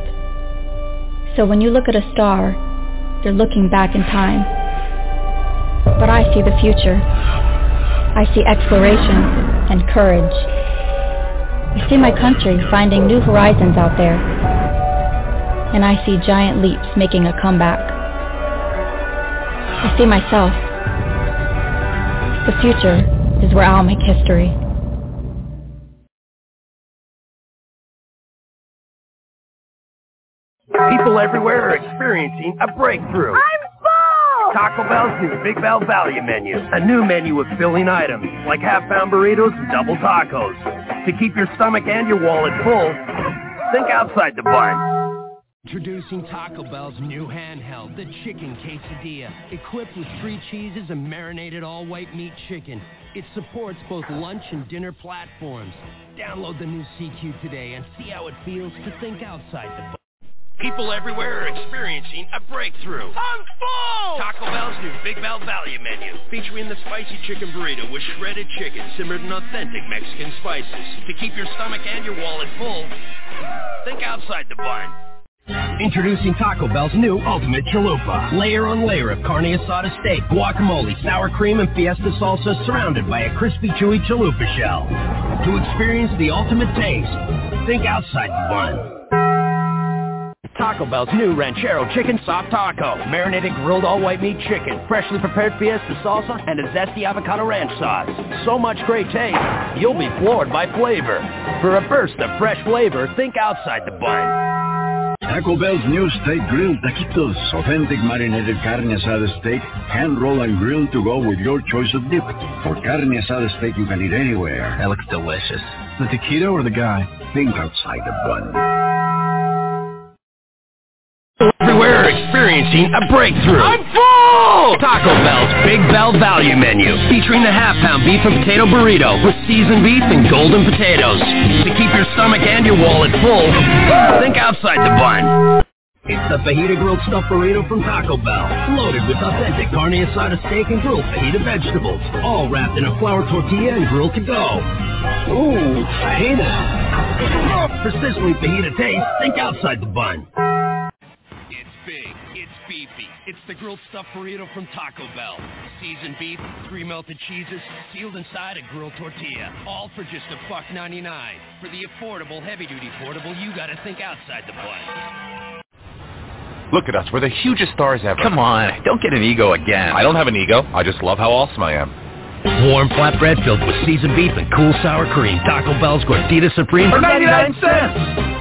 So when you look at a star, you're looking back in time. But I see the future. I see exploration and courage. I see my country finding new horizons out there. And I see giant leaps making a comeback. I see myself. The future is where I'll make history. People everywhere are experiencing a breakthrough. I'm full! Taco Bell's new Big Bell Value Menu. A new menu of filling items like half-pound burritos and double tacos. To keep your stomach and your wallet full, think outside the bun. Introducing Taco Bell's new handheld, the Chicken Quesadilla. Equipped with 3 cheeses and marinated all-white meat chicken. It supports both lunch and dinner platforms. Download the new CQ today and see how it feels to think outside the box. People everywhere are experiencing a breakthrough. I'm full! Taco Bell's new Big Bell Value Menu, featuring the spicy chicken burrito with shredded chicken simmered in authentic Mexican spices. To keep your stomach and your wallet full, think outside the bun. Introducing Taco Bell's new Ultimate Chalupa. Layer on layer of carne asada steak, guacamole, sour cream, and fiesta salsa surrounded by a crispy, chewy chalupa shell. To experience the ultimate taste, think outside the bun. Taco Bell's new Ranchero Chicken Soft Taco. Marinated grilled all-white meat chicken, freshly prepared fiesta salsa, and a zesty avocado ranch sauce. So much great taste, you'll be floored by flavor. For a burst of fresh flavor, think outside the bun. Taco Bell's new steak grilled taquitos. Authentic marinated carne asada steak, hand-rolled and grilled to go with your choice of dip. For carne asada steak you can eat anywhere. That looks delicious. The taquito or the guy? Think outside the bun. Everywhere are experiencing a breakthrough. I'm full! Taco Bell's Big Bell Value Menu, featuring the half-pound beef and potato burrito with seasoned beef and golden potatoes. To keep your stomach and your wallet full, think outside the bun. It's the Fajita Grilled Stuffed Burrito from Taco Bell, loaded with authentic carne asada steak and grilled fajita vegetables, all wrapped in a flour tortilla and grilled to go. Ooh, fajita. For sizzling fajita taste, think outside the bun. Big, it's beefy. It's the grilled stuffed burrito from Taco Bell. Seasoned beef, 3 melted cheeses, sealed inside a grilled tortilla. All for just $1.99. For the affordable, heavy-duty portable, you gotta think outside the bun. Look at us, we're the hugest stars ever. Come on, don't get an ego again. I don't have an ego, I just love how awesome I am. Warm flatbread filled with seasoned beef and cool sour cream. Taco Bell's Gordita Supreme for 99 cents.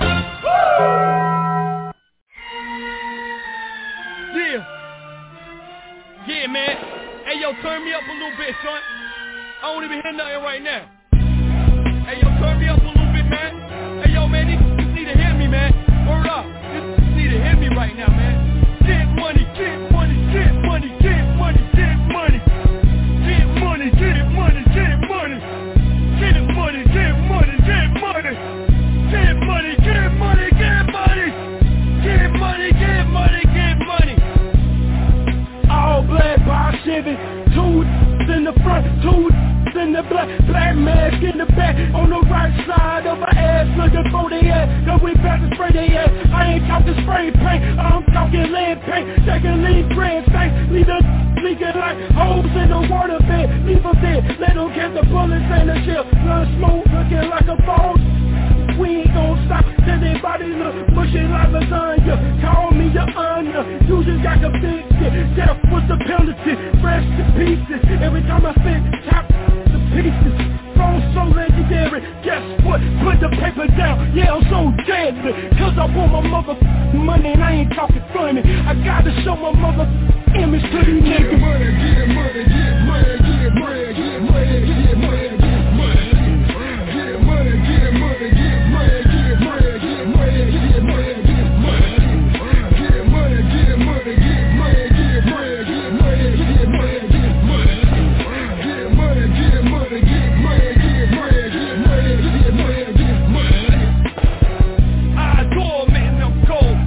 Yeah, man. Hey, yo, turn me up a little bit, son. I don't even hear nothing right now. Hey, yo, turn me up a little bit, man. Hey, yo, man, these need to hear me, man. Word up. These need to hear me right now, man. Get money, get money, get money, get money, get money. Get money, get money, get money. Get money, get money, get money. Get money, get money, get money. Get money, get money, get money. All black by Chevy, 2 in the front, 2 in the black mask in the back, on the right side of her ass, looking for the ass, cause we about to spray their ass. I ain't talking spray paint, I'm talking lead paint, taking lead bread stank, leave the leaking like holes in the water bed, leave them dead, let them catch the bullets and the shell, blood smoke looking like a ball. We ain't gon' stop till they body look mushy like lasagna. Call me your honor, you just got to fix it. Death was the penalty, fresh to pieces. Every time I spit, top the pieces. Phone so legendary, guess what? Put the paper down, yeah, I'm so deadly. Cause I want my motherfucking money and I ain't talking funny. I gotta show my motherfucking image to these niggas. Get money, get money, get money, get money, get money, get money, get money. Get money, get money, get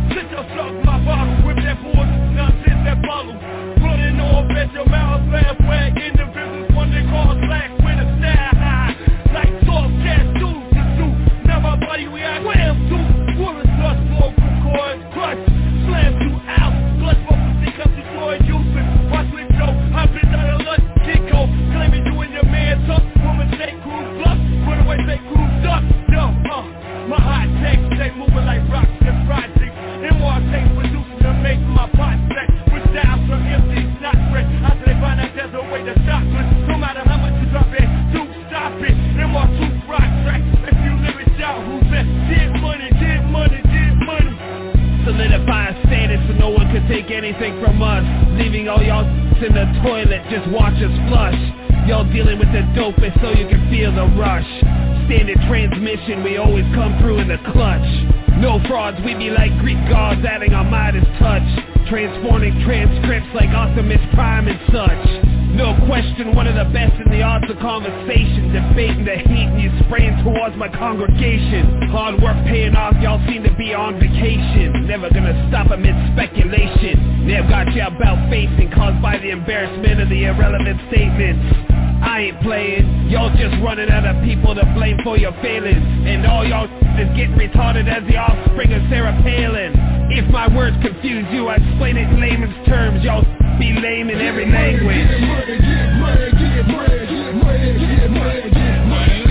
your mouth laugh was flush. Y'all dealing with the dopest so you can feel the rush. Standard transmission, we always come through in the clutch. No frauds, we be like Greek gods adding our Midas touch. Transforming transcripts like Optimus Prime and such. No question, one of the best in the arts of conversation. Debating the heat and you spraying towards my congregation. Hard work paying off, y'all seem to be on vacation. Never gonna stop amid speculation. Never got you about facing, caused by the embarrassment of the irrelevant statements. I ain't playing, y'all just running out of people to blame for your failings. And all y'all is getting retarded as the offspring of Sarah Palin. If my words confuse you, I explain it in layman's terms. Y'all be lame in every language. Get money, get money, get money, get money, get money, get money.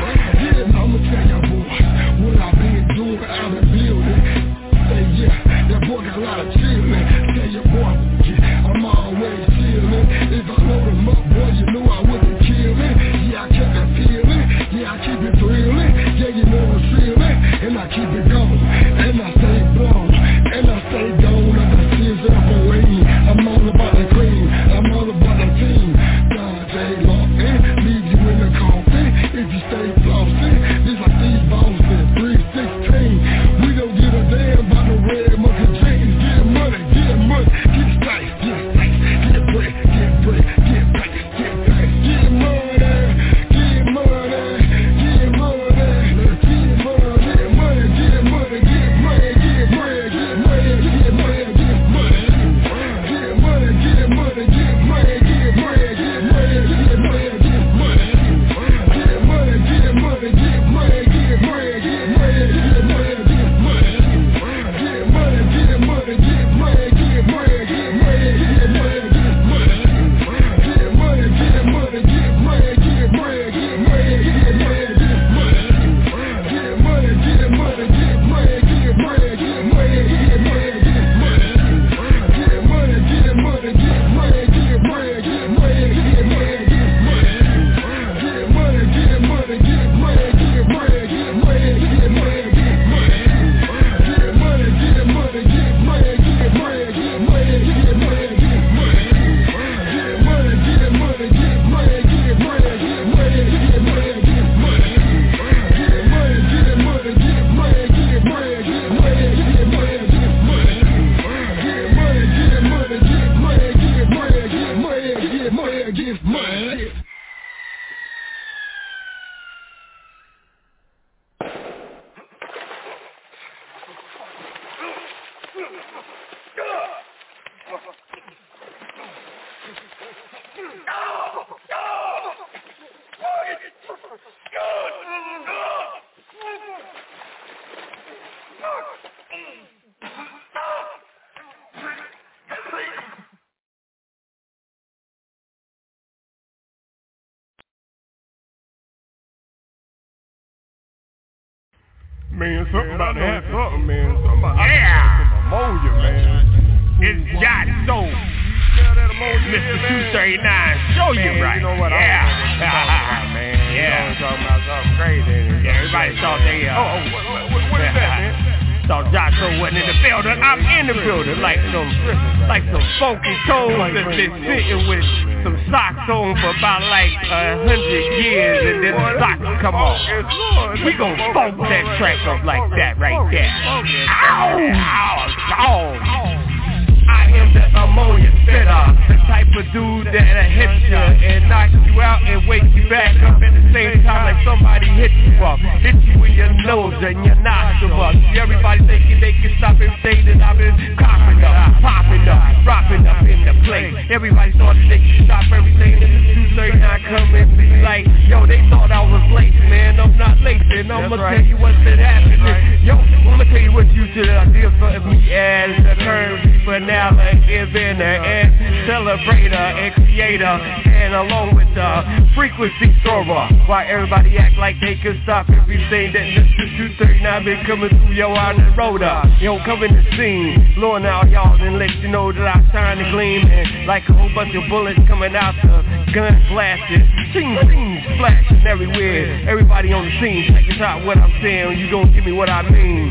I'ma tell y'all boys what I've been doing out in building. Say yeah, that boy got a lot of chillin'. Tell your boy, I'm always chillin'. If I load him up, boy, you know I wouldn't kill it. Yeah, I kept it feeling. Yeah, I keep it thrilling. Yeah, you know I'm feeling. And I keep it going. And I stay blown. And I stay gone. And I see it up on lane. I'm all about the cream. I'm all about the team. God, J. Lawton, leave you in the coffin. If you stay flossing, this like these Boston 316. We don't give a damn about the red monkey jeans. Get money, get money, get stacks, get stacks, get bread, get bread, get back, get back, get money, get money, get money, get money, get money, get money, get money, get bread, get money, get money, get money, get money, get money, get money, get bread, get money, get money, get money, get money, get money, get money, get bread, get money, get money, get money, get money, get money, get money, get bread, get money, get money, get money, get money, get money, get money, get bread, get money, get money, get money, get money, get money, get money, get bread, get money, get money, get money, get money, get money, get money, get bread, get money, get money, get money, get money, get money, get money, get bread, get money, get money, get money, get money, get money, get money, get bread, get money, get money, get money, get money, get money, get money, get bread, get money, get money, get money, get money, get money, get money, get bread, get money, get money, get money, get money, get money, get money, get bread, get money, get money, get money. Man, something about to happen. Something, man. Something about some ammonia, man. It's Jot Soul. Mr. 239, show you man, right. You know what? Yeah. Man. Yeah. You know, talking about something crazy. Yeah, everybody thought they, what is that, man? Thought Jot Soul wasn't in the building. I'm in the building like some funky toes that's been sitting with some socks on for about like 100 years, and then the socks come off. We gon' funk that track up like that right there. Ow! Ow! Ow! I am the ammonia spitter, the type of dude that'll hit you and knock you out and wake you back up at the same time like somebody hit you up. Hit you in your nose and your nostril up. See, everybody thinking they can stop everything that I've been coughing up, popping up, dropping up in the place. Everybody thought that they could stop everything in the 239 coming be like, yo, they thought I was late, man. I'm not late, and I'ma tell you what's been happening. Yo, I'ma tell you what you should do for me as a term finale, inventor, and celebrator, and creator, and along with the frequency thrower. Why everybody act like they could stop everything that Mr. 239 been coming through your on the road up. Yo, come in the scene, blowing out y'all and let you know that I shine and gleam, and like a whole bunch of bullets coming out the gun blasted, sing, splashing everywhere. Everybody on the scene, check this out what I'm saying, you gon' give me what I mean.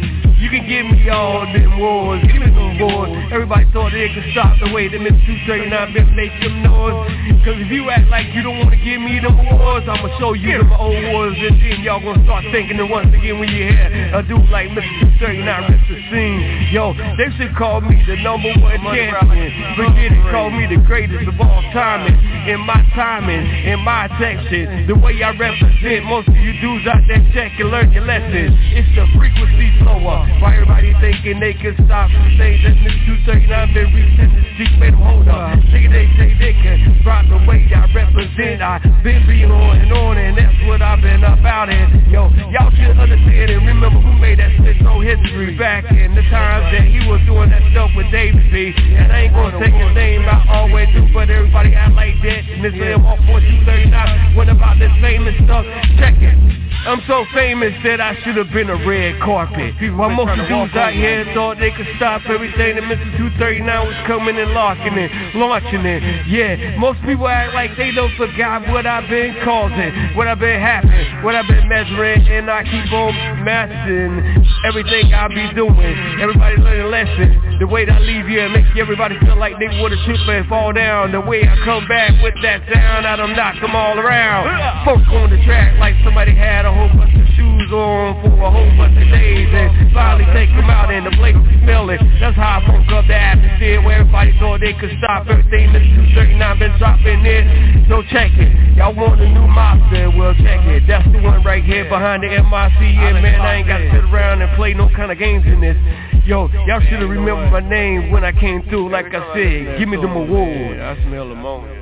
You can give me all them wars, give me some wars. Everybody thought they could stop the way that Mr. 239 been make them noise. Cause if you act like you don't wanna give me them wars, I'ma show you them old wars, and then y'all gonna start thinking it once again when you hear a dude like Mr. 239 rip the scene. Yo, they should call me the number one champion. Forget it, call me the greatest of all time. In my timing, in my section, the way I represent, most of you dudes out there check and learn your lesson. It's the frequency slower. Why everybody thinking they can stop the things that Mr. 239 been reaching the street, made them hold up. Nigga, they say they can rock the way I represent. I been being on, and that's what I've been about it. Yo, y'all should understand and remember who made that spit so history back in the times that he was doing that stuff with David B. And I ain't gonna take his name out all the way through, but everybody act like that. Mr. M on 4239, what about this famous stuff? Check it. I'm so famous that I should have been a red carpet. While most dudes out here thought they could stop everything that Mr. 239 was coming and launching it. Yeah, most people act like they don't forgot what I've been causing, what I've been having, what I've been measuring, and I keep on mastering everything I be doing. Everybody learn a lesson. The way that I leave here and make everybody feel like they would have tripped and fall down. The way I come back with that sound, I done knock them all around. Funk on the track like somebody had a whole bunch of shoes on for a whole bunch of days, and finally take them out and the place be smelling. That's how I funk up the atmosphere where everybody thought they could stop everything that 239 been dropping in. So check it. Y'all want a new mobster? Well, check it. That's the one right here behind the MIC. And man, I ain't gotta sit around and play no kind of games in this. Yo, y'all should've remembered my name when I came through. Like I said, give me them awards. I smell ammonia.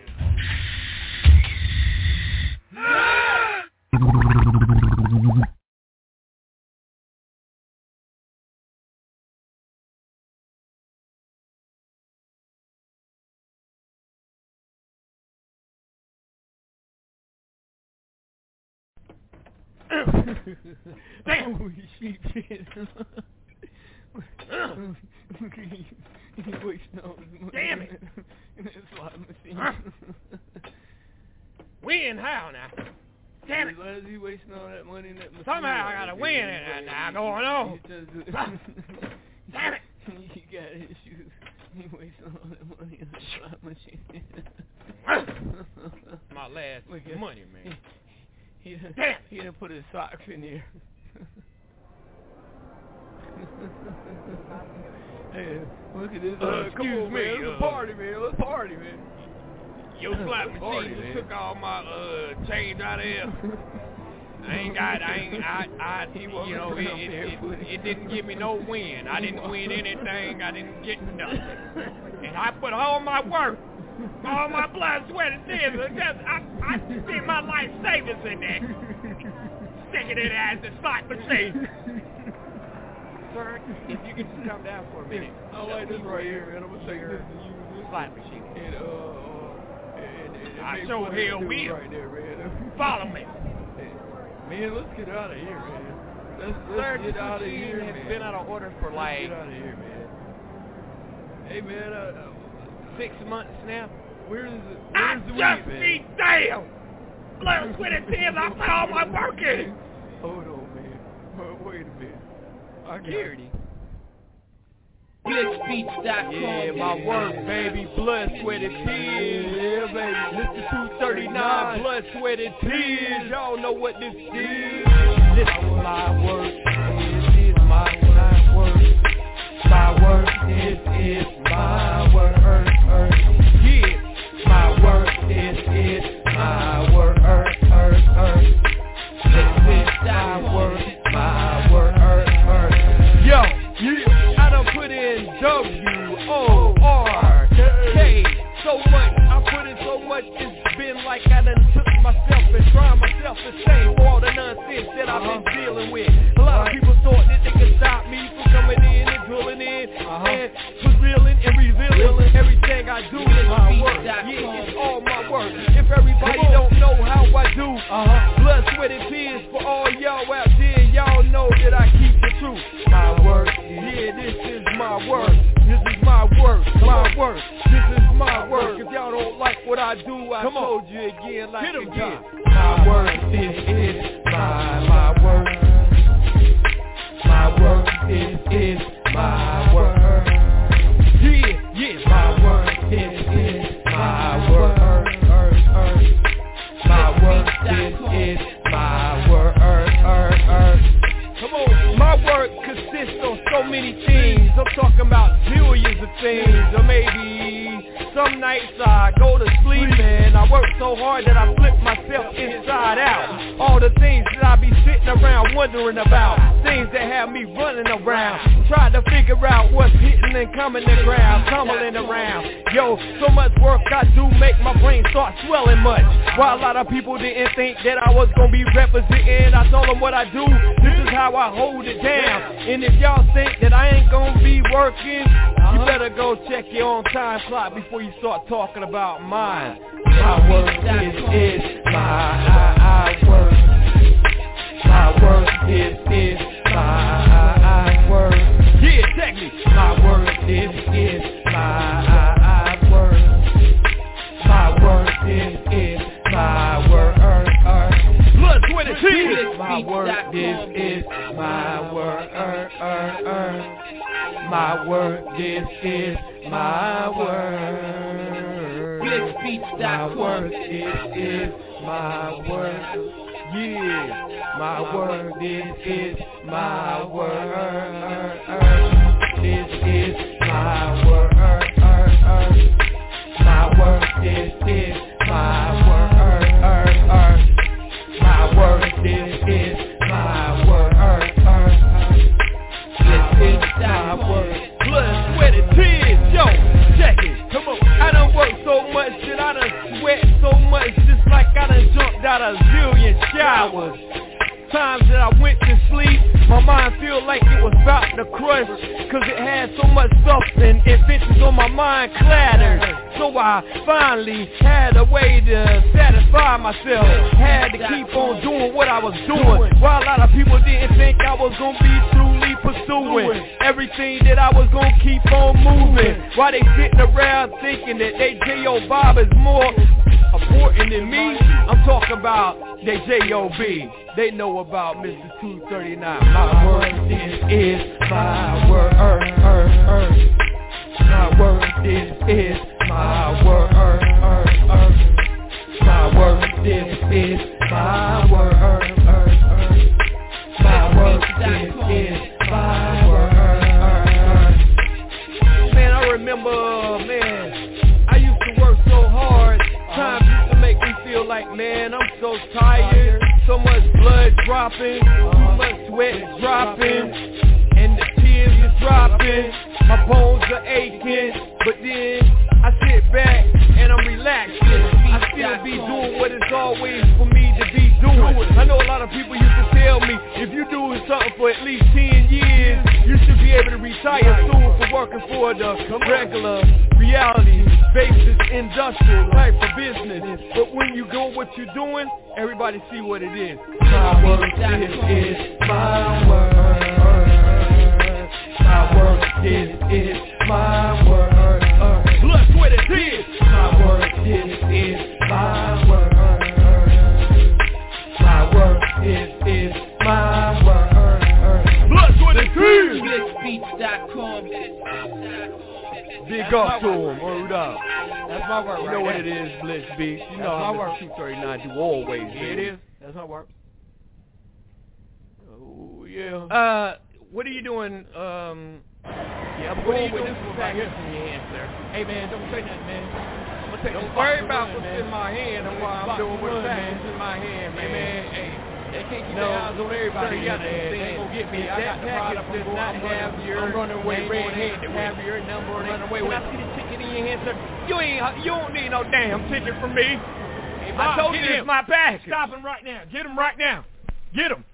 Damn! Damn it! Win how now? Damn it! Why is he wasting all that money in that machine? Somehow I gotta win in that now going on. Damn it! He got issues. He wasting all that money in the slot machine. My last money, man. He done put his socks in here. Hey, look at this. Come on, man. Let's party, man. Let's party, man. Your slot machine just took all my change out of here. It didn't give me no win. I didn't win anything. I didn't get nothing. And I put all my work, all my blood, sweat, and tears. I spent my life savings in there. Sticking it as a slot machine. Sir, if you could just come down for a minute. I like this right here, man. I'm gonna take this and use this slot machine. And I sure hell will. Right there, man. Follow me. Man, let's get out of here, man. Let's get out of here, man. It's been out of order for like... Let's get out of here, man. Hey, man, 6 months now. Where's the weed, man? I just be damn! Blood, sweat, and tears, I put all my work in. Hold on, man. Wait a minute. I got it. Glitchbeats.com. Yeah, my work, baby. Blood, sweat, and tears. Yeah, baby. Mr. 239. Blood, sweat, and tears. Y'all know what this is. This is my work. This is my work. My work. This is my work. Yeah. My work. This is my work. This is my work. My work. Yo, I done put in W-O-R-K. So much, I put in so much, it's been like I done took myself and tried myself to shame for all the nonsense that I've been dealing with. A lot of people thought that they could stop me from coming in and drilling in and was reeling and revealing everything I do is my work. Yeah, it's all my work. If everybody don't know how I do, blood, sweat, and tears for all y'all out there, y'all know that I keep the truth. My work, yeah, this is my work. This is my work, my work. This is my work. If y'all don't like what I do, I told you again like again. My work, this is my work. My work. this is my word. Yeah, my word, this is my word. My word, this is my word. Come on, my word consists of so many things. I'm talking about billions of things, or maybe some nights I go to sleep and I work so hard that I flip myself inside out. All the things that I be sitting around wondering about, things that have me running around, trying to figure out what's hitting and coming to ground, tumbling around. Yo, so much work I do make my brain start swelling much. While a lot of people didn't think that I was gonna be representing, I told them what I do, this is how I hold it down. And if y'all think that I ain't gonna be working, you better go check your own time clock before you start talking about mine. My word, this is my word. My word, this is my word. Yeah, check me. My word, this is my word. My word, this is my word. Blood, sweat, and tears. My word, this is my word. My word, this is my word. My word, this is my word. Yeah, my word, this is my word. This is my word. My word, this is my word. My word, this is my word. This is my word. Blood, sweat, and tears, yo, check it, come on. I done worked so much that I done sweat so much, just like I done jumped out a zillion showers. Times that I went to sleep, my mind feel like it was about to crush, cause it had so much stuff and inventions on my mind clattered. So I finally had a way to satisfy myself, had to keep on doing what I was doing, while a lot of people didn't think I was gonna be truly pursuing everything that I was gonna keep on moving. While they sitting around thinking that they J.O. Bob is more important than me, I'm talking about they J.O.B. They know about Mr. 239. My word, this is my word. My word, this is my word. My word, this is my word. My word, this is my word. Man, I remember, I used to work so hard. Times used to make me feel like, man, I'm so tired. So much blood dropping, too much sweat dropping, and the tears is dropping. My bones are aching, but then I sit back and I'm relaxing. I still be doing what it's always for me to be doing. I know a lot of people used to tell me, if you doing something for at least 10 years, you should be able to retire soon for working for the regular reality basis industrial type of business. But when you do what you're doing, everybody see what it is. My word, this is my word. My word, this is my word. Blood, sweat, and tears. My word, this is my word. My word, this is my word. Blood, sweat, and tears. BlitzBeats.com. Big up to him, word up. That's my work. You know what it is, Blitz Beats. You know how much 239 do always. Yeah, it is. That's my work. Oh yeah. What are you doing? Yeah, I'm going with this one right here from your hand, sir. Hey man, don't say nothing, man. Don't worry about what's in my hand and why I'm doing what's in my hand, man. Hey. They can't keep their eyes on everybody. They ain't gonna get me. I got the product. I'm running away. Red head to have your number and run away with. I see the ticket in your hand, sir. You don't need no damn ticket from me. Hey, Bob, I told you it's my bag. Stop him right now. Get him right now. Get him.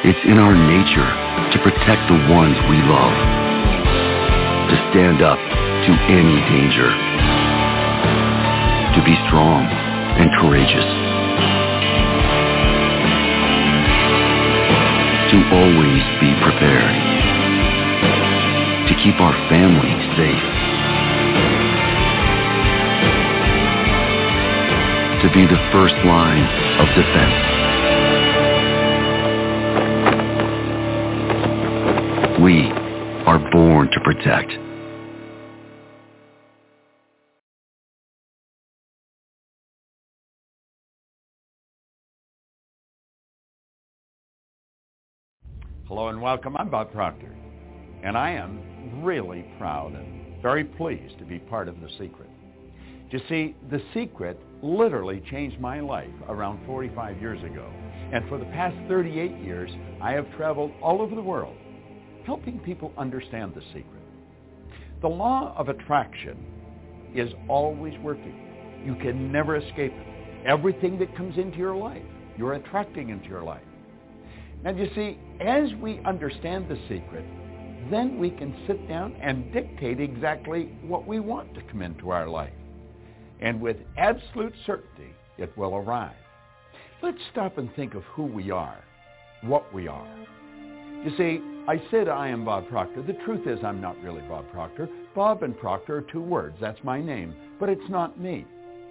It's in our nature to protect the ones we love, to stand up to any danger, to be strong and courageous, to always be prepared, to keep our family safe, to be the first line of defense. We are born to protect. Hello and welcome. I'm Bob Proctor, and I am really proud and very pleased to be part of The Secret. You see, The Secret literally changed my life around 45 years ago, and for the past 38 years, I have traveled all over the world helping people understand the secret. The law of attraction is always working. You can never escape it. Everything that comes into your life, you're attracting into your life. Now you see, as we understand the secret, then we can sit down and dictate exactly what we want to come into our life. And with absolute certainty, it will arrive. Let's stop and think of who we are, what we are. You see, I said I am Bob Proctor. The truth is I'm not really Bob Proctor. Bob and Proctor are two words. That's my name. But it's not me.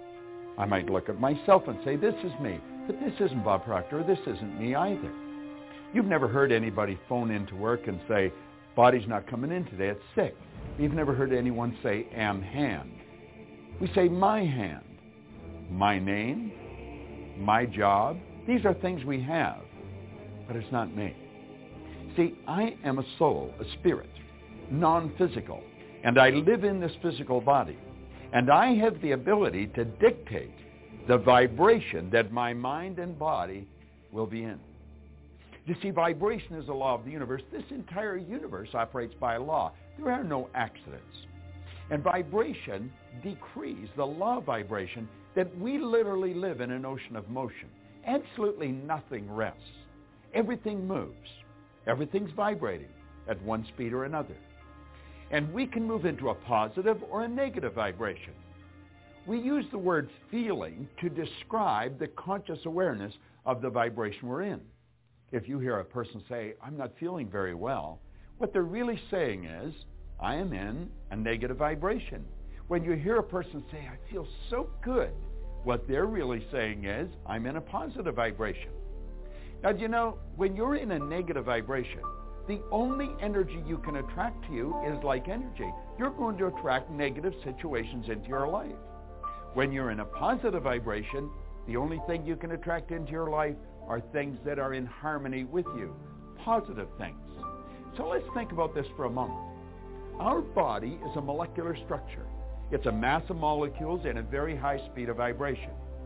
I might look at myself and say, this is me. But this isn't Bob Proctor. This isn't me either. You've never heard anybody phone into work and say, body's not coming in today, it's sick. You've never heard anyone say, am hand. We say, my hand, my name, my job. These are things we have, but it's not me. See, I am a soul, a spirit, non-physical, and I live in this physical body. And I have the ability to dictate the vibration that my mind and body will be in. You see, vibration is a law of the universe. This entire universe operates by law. There are no accidents. And vibration decrees the law of vibration that we literally live in an ocean of motion. Absolutely nothing rests. Everything moves. Everything's vibrating at one speed or another. And we can move into a positive or a negative vibration. We use the word feeling to describe the conscious awareness of the vibration we're in. If you hear a person say, I'm not feeling very well, what they're really saying is, I am in a negative vibration. When you hear a person say, I feel so good, what they're really saying is, I'm in a positive vibration. Now, you know, when you're in a negative vibration, the only energy you can attract to you is like energy. You're going to attract negative situations into your life. When you're in a positive vibration, the only thing you can attract into your life are things that are in harmony with you, positive things. So let's think about this for a moment. Our body is a molecular structure. It's a mass of molecules in a very high speed of vibration.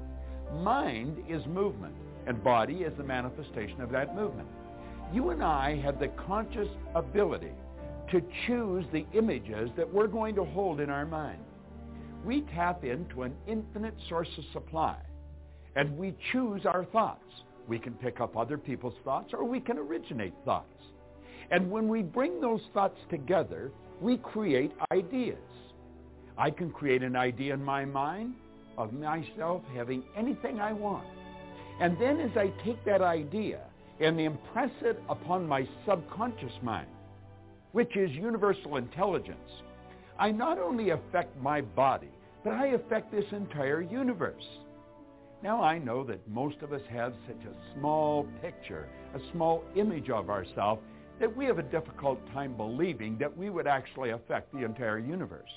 Mind is movement, and body is the manifestation of that movement. You and I have the conscious ability to choose the images that we're going to hold in our mind. We tap into an infinite source of supply, and we choose our thoughts. We can pick up other people's thoughts, or we can originate thoughts. And when we bring those thoughts together, we create ideas. I can create an idea in my mind of myself having anything I want. And then as I take that idea and impress it upon my subconscious mind, which is universal intelligence, I not only affect my body, but I affect this entire universe. Now I know that most of us have such a small picture, a small image of ourselves, that we have a difficult time believing that we would actually affect the entire universe.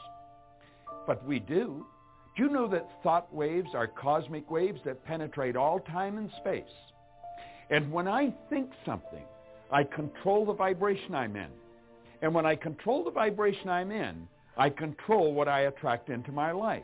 But we do. Do you know that thought waves are cosmic waves that penetrate all time and space? And when I think something, I control the vibration I'm in. And when I control the vibration I'm in, I control what I attract into my life.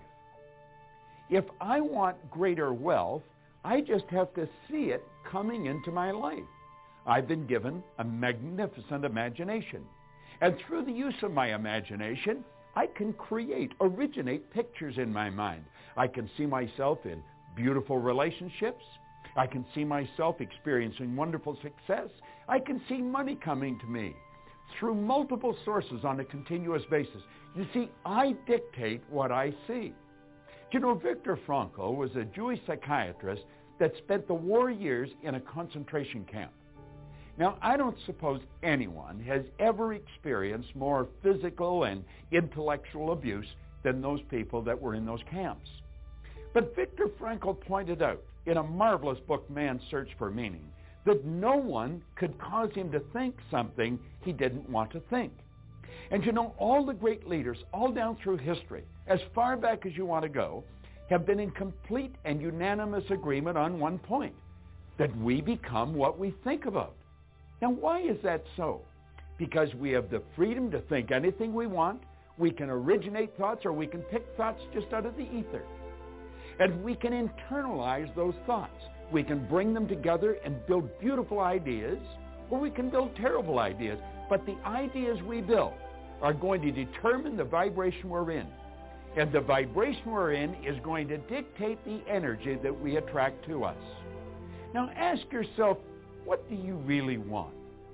If I want greater wealth, I just have to see it coming into my life. I've been given a magnificent imagination. And through the use of my imagination, I can originate pictures in my mind. I can see myself in beautiful relationships. I can see myself experiencing wonderful success. I can see money coming to me through multiple sources on a continuous basis. You see, I dictate what I see. You know, Viktor Frankl was a Jewish psychiatrist that spent the war years in a concentration camp. Now, I don't suppose anyone has ever experienced more physical and intellectual abuse than those people that were in those camps. But Viktor Frankl pointed out in a marvelous book, Man's Search for Meaning, that no one could cause him to think something he didn't want to think. And you know, all the great leaders, all down through history, as far back as you want to go, have been in complete and unanimous agreement on one point, that we become what we think about. Now, why is that so? Because we have the freedom to think anything we want. We can originate thoughts, or we can pick thoughts just out of the ether. And we can internalize those thoughts. We can bring them together and build beautiful ideas, or we can build terrible ideas. But the ideas we build are going to determine the vibration we're in. And the vibration we're in is going to dictate the energy that we attract to us. Now ask yourself, what do you really want?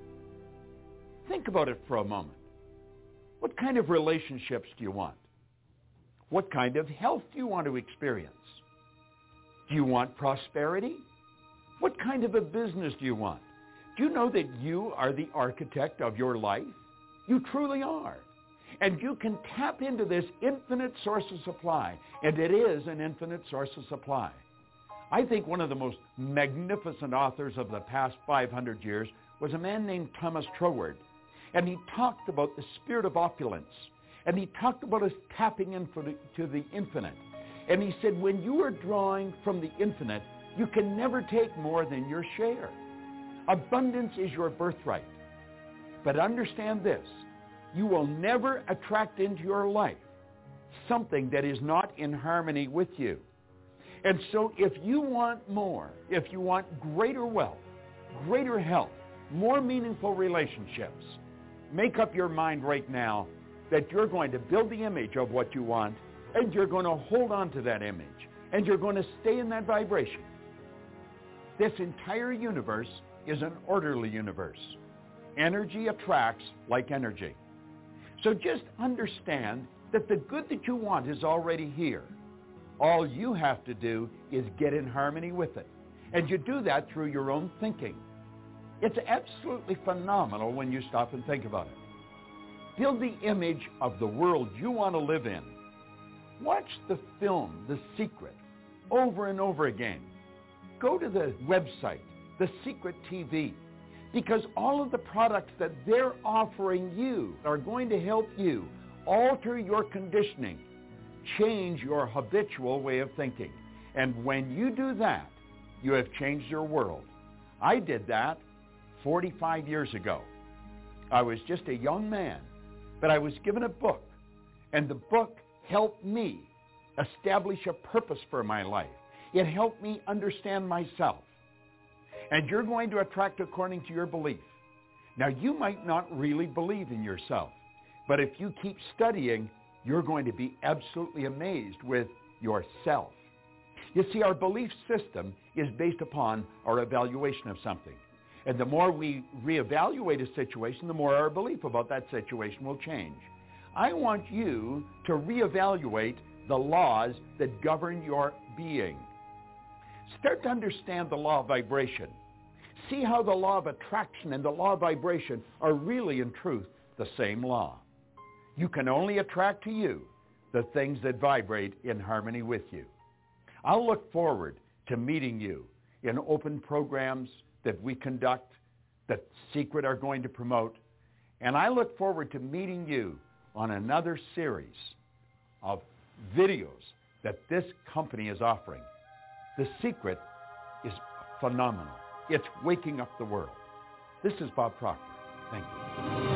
Think about it for a moment. What kind of relationships do you want? What kind of health do you want to experience? Do you want prosperity? What kind of a business do you want? Do you know that you are the architect of your life? You truly are. And you can tap into this infinite source of supply, and it is an infinite source of supply. I think one of the most magnificent authors of the past 500 years was a man named Thomas Troward. And he talked about the spirit of opulence. And he talked about us tapping into the infinite. And he said, when you are drawing from the infinite, you can never take more than your share. Abundance is your birthright. But understand this, you will never attract into your life something that is not in harmony with you. And so if you want more, if you want greater wealth, greater health, more meaningful relationships, make up your mind right now that you're going to build the image of what you want, and you're going to hold on to that image, and you're going to stay in that vibration. This entire universe is an orderly universe. Energy attracts like energy. So just understand that the good that you want is already here. All you have to do is get in harmony with it. And you do that through your own thinking. It's absolutely phenomenal when you stop and think about it. Build the image of the world you want to live in. Watch the film, The Secret, over and over again. Go to the website, The Secret TV, because all of the products that they're offering you are going to help you alter your conditioning, change your habitual way of thinking. And when you do that, you have changed your world. I did that 45 years ago. I was just a young man, but I was given a book, and the book helped me establish a purpose for my life. It helped me understand myself. And you're going to attract according to your belief. Now, you might not really believe in yourself, but if you keep studying, you're going to be absolutely amazed with yourself. You see, our belief system is based upon our evaluation of something. And the more we reevaluate a situation, the more our belief about that situation will change. I want you to reevaluate the laws that govern your being. Start to understand the law of vibration. See how the law of attraction and the law of vibration are really, in truth, the same law. You can only attract to you the things that vibrate in harmony with you. I'll look forward to meeting you in open programs that we conduct, that Secret are going to promote. And I look forward to meeting you on another series of videos that this company is offering. The Secret is phenomenal. It's waking up the world. This is Bob Proctor. Thank you.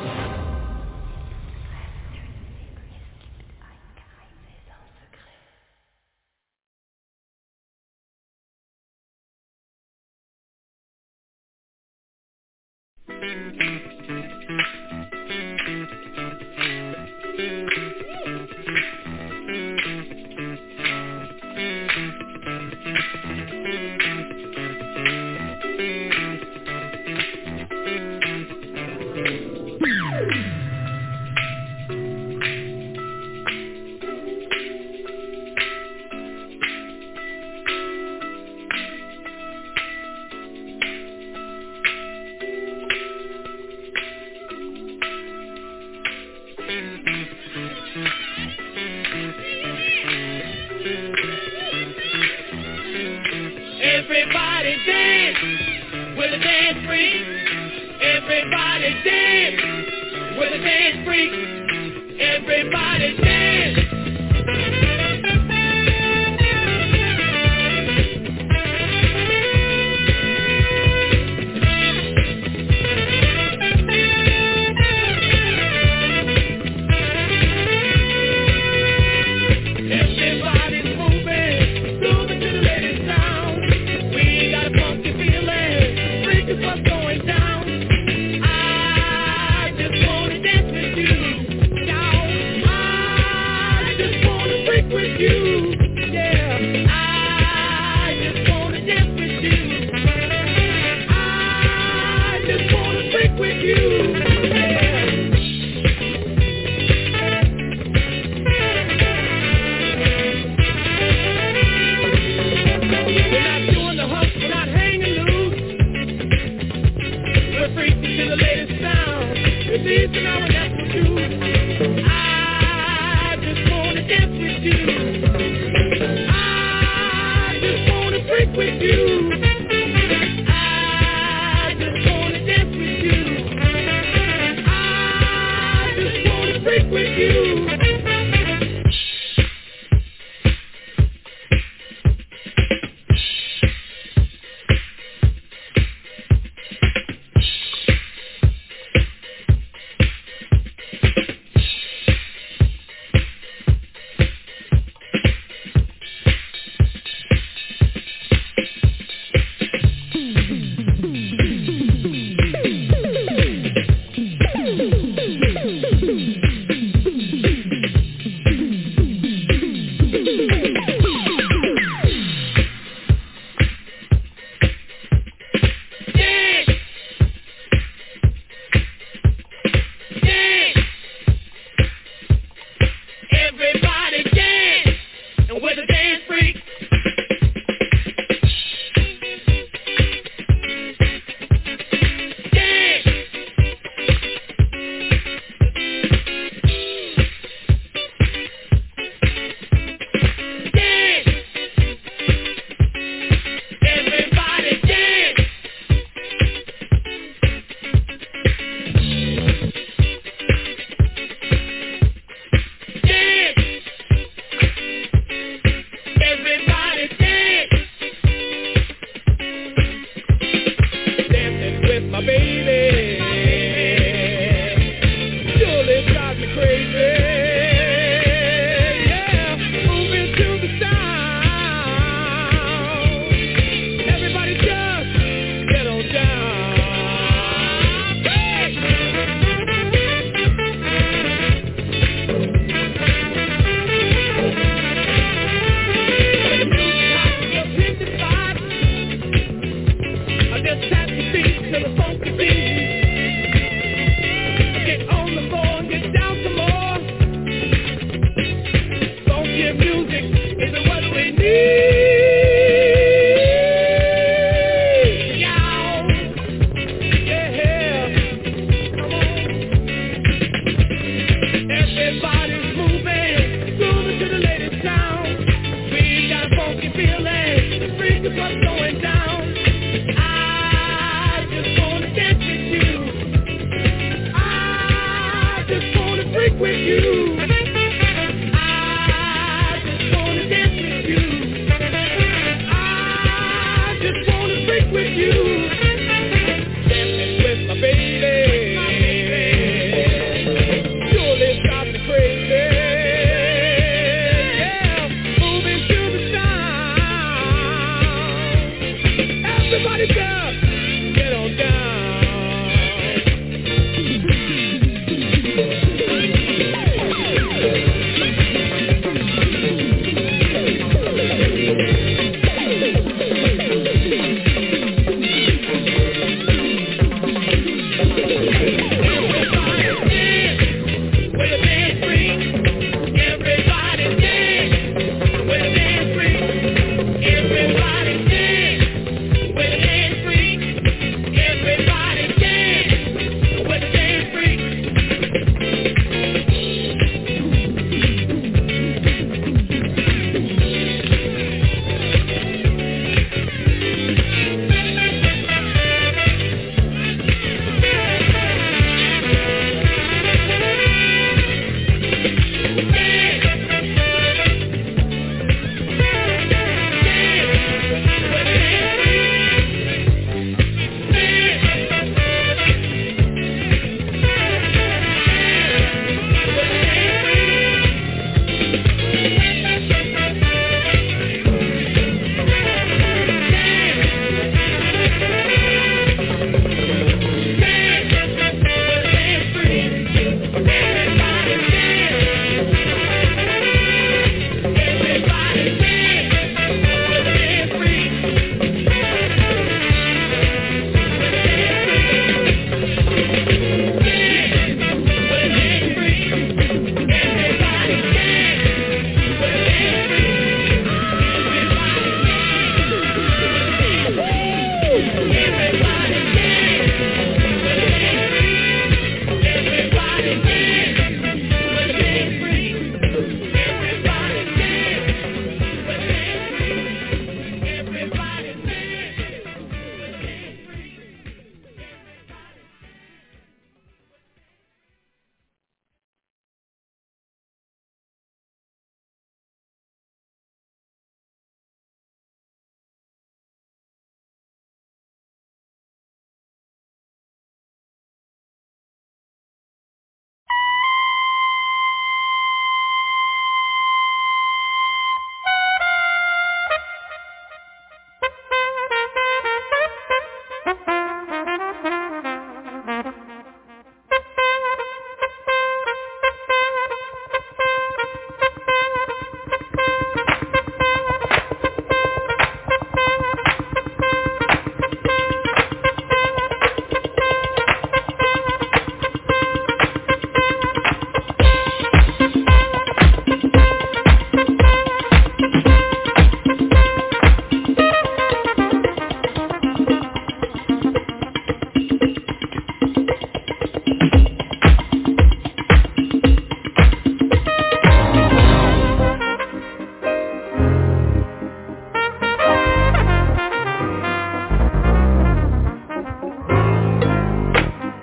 freak. Everybody dance with a dance freak. Everybody dance.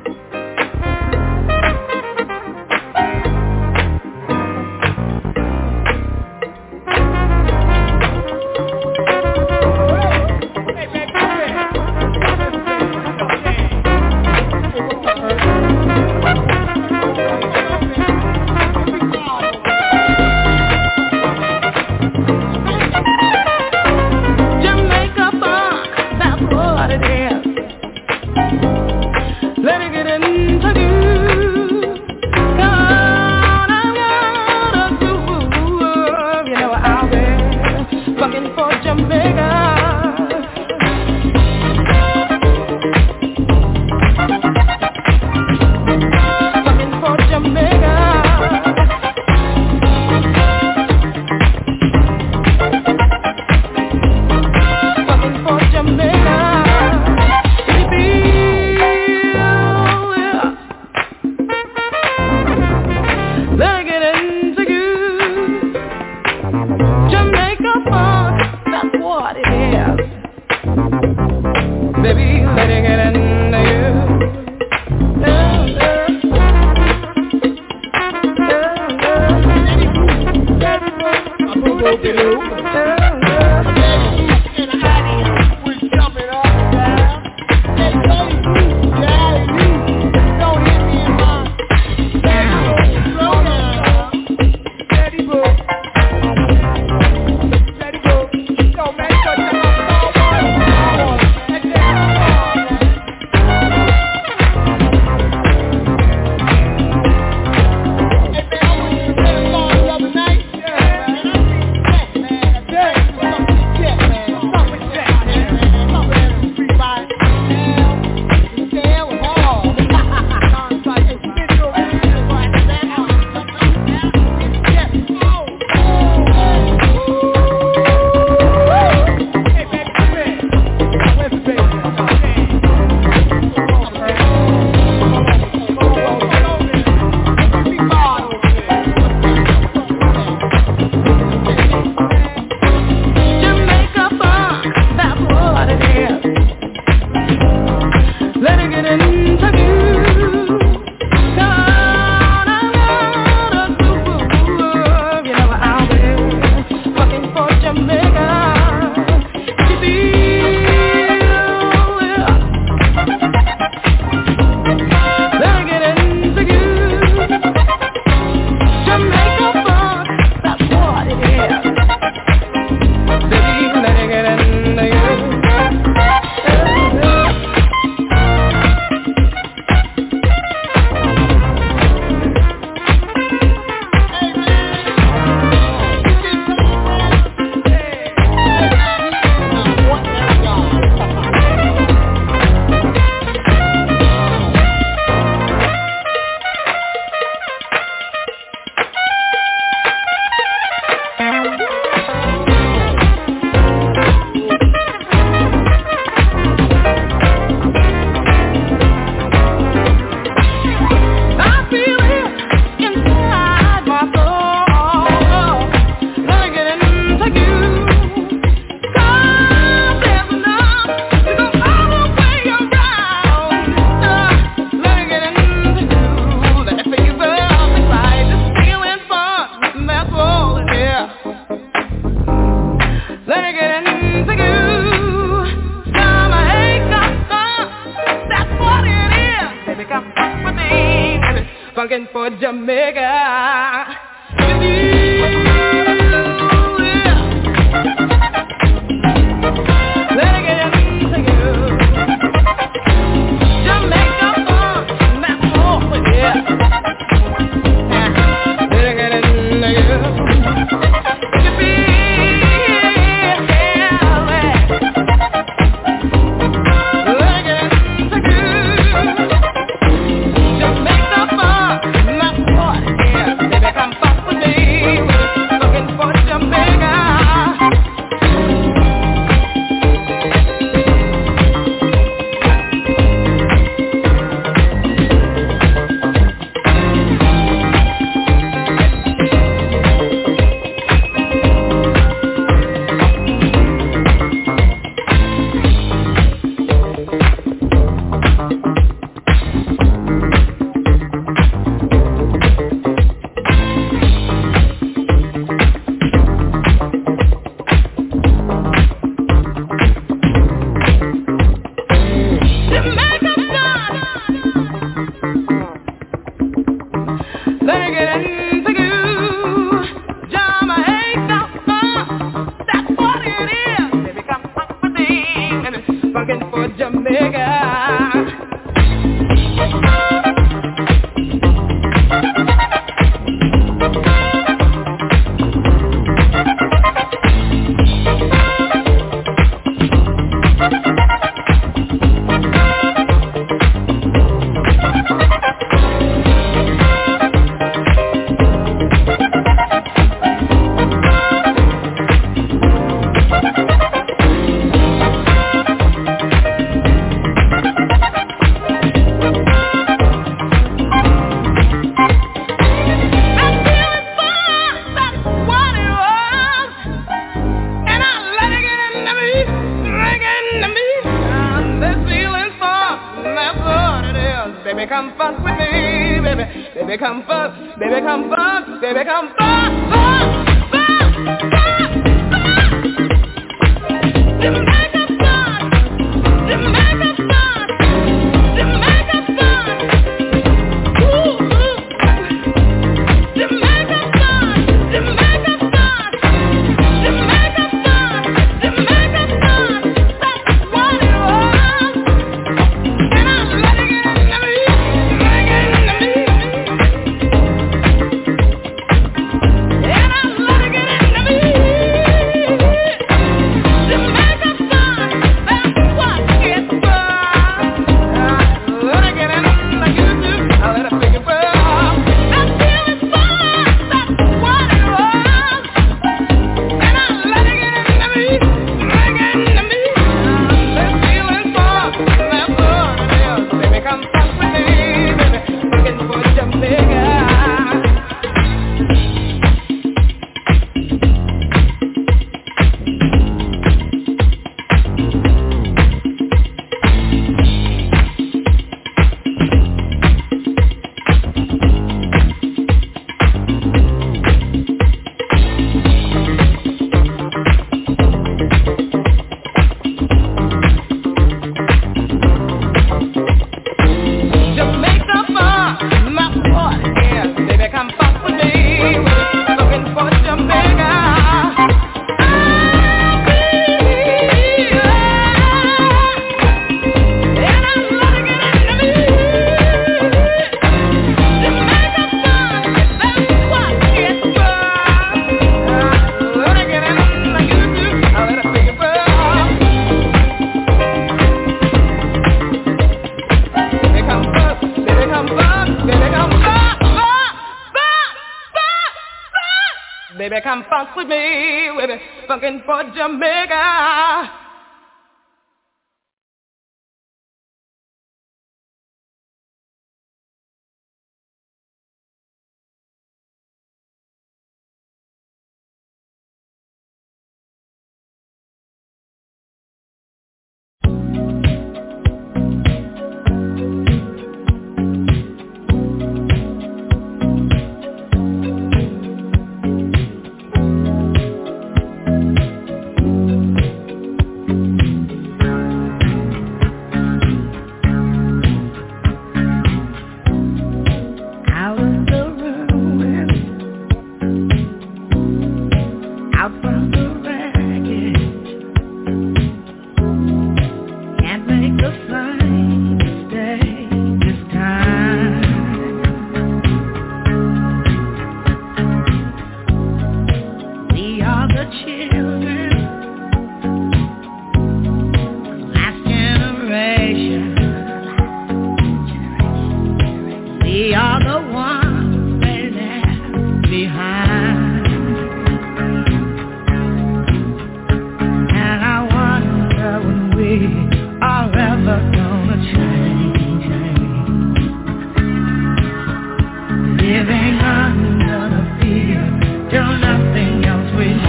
funkin' for Jamaica. Let it get into you. Jamaica funk, that's all, yeah. Let it get into you. You feel, yeah. Let it get into you. Jamaica funk, that's all, yeah. Baby, come fuck with me. fuck with me, baby. Baby, come fuck, baby, come fuck, baby, come fuck, fuck, fuck, fuck, fuck. Jamaica fuck, Jamaica fuck, Jamaica fuck. Ooh, ooh. Jamaica fuck, Jamaica fuck, Jamaica fuck, Jamaica fuck. That's what it was. And I'm letting it into me, letting it into me. And I'm letting it into me. Jamaica fuck, that's what it was. Let it get in like you do. I let it pick it up. I'm feeling fun, that's what it was. And I'm letting it into me, letting it into me. I'm feeling fun, that's what it is. Baby, come fuck with me, baby. Looking for Jamaica. Jamaica fuck, my boy, yeah. Baby, come fuck with me. We're looking for Jamaica. And I'm letting it into me. Jamaica fuck, that's what it was. Let it get in like you do. I let it pick it up. Baby, come fuck, baby, come fuck, baby, come fuck, fuck, fuck, fuck, fuck. Baby, come fuck with me, baby, fucking for Jamaica. Out of the ruins, out from the wreckage, can't make the same mistake this time. We are the children, last generation. We are the ones they left behind. And I wonder when we are ever gonna change. Living under the fear till nothing else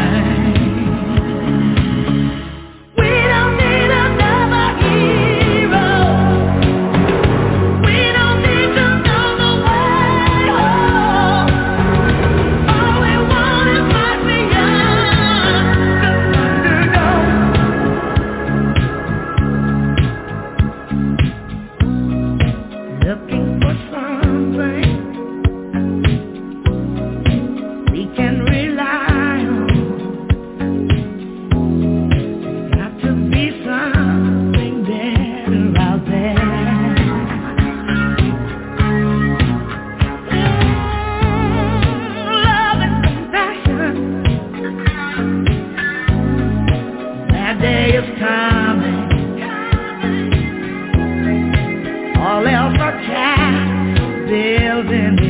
remains. We don't need another hero. We don't need to know the way home. All we want is life beyond the underdog. Looking for something we can rely on. Got to be something better out there. Love and compassion. That day is coming. All else are cast building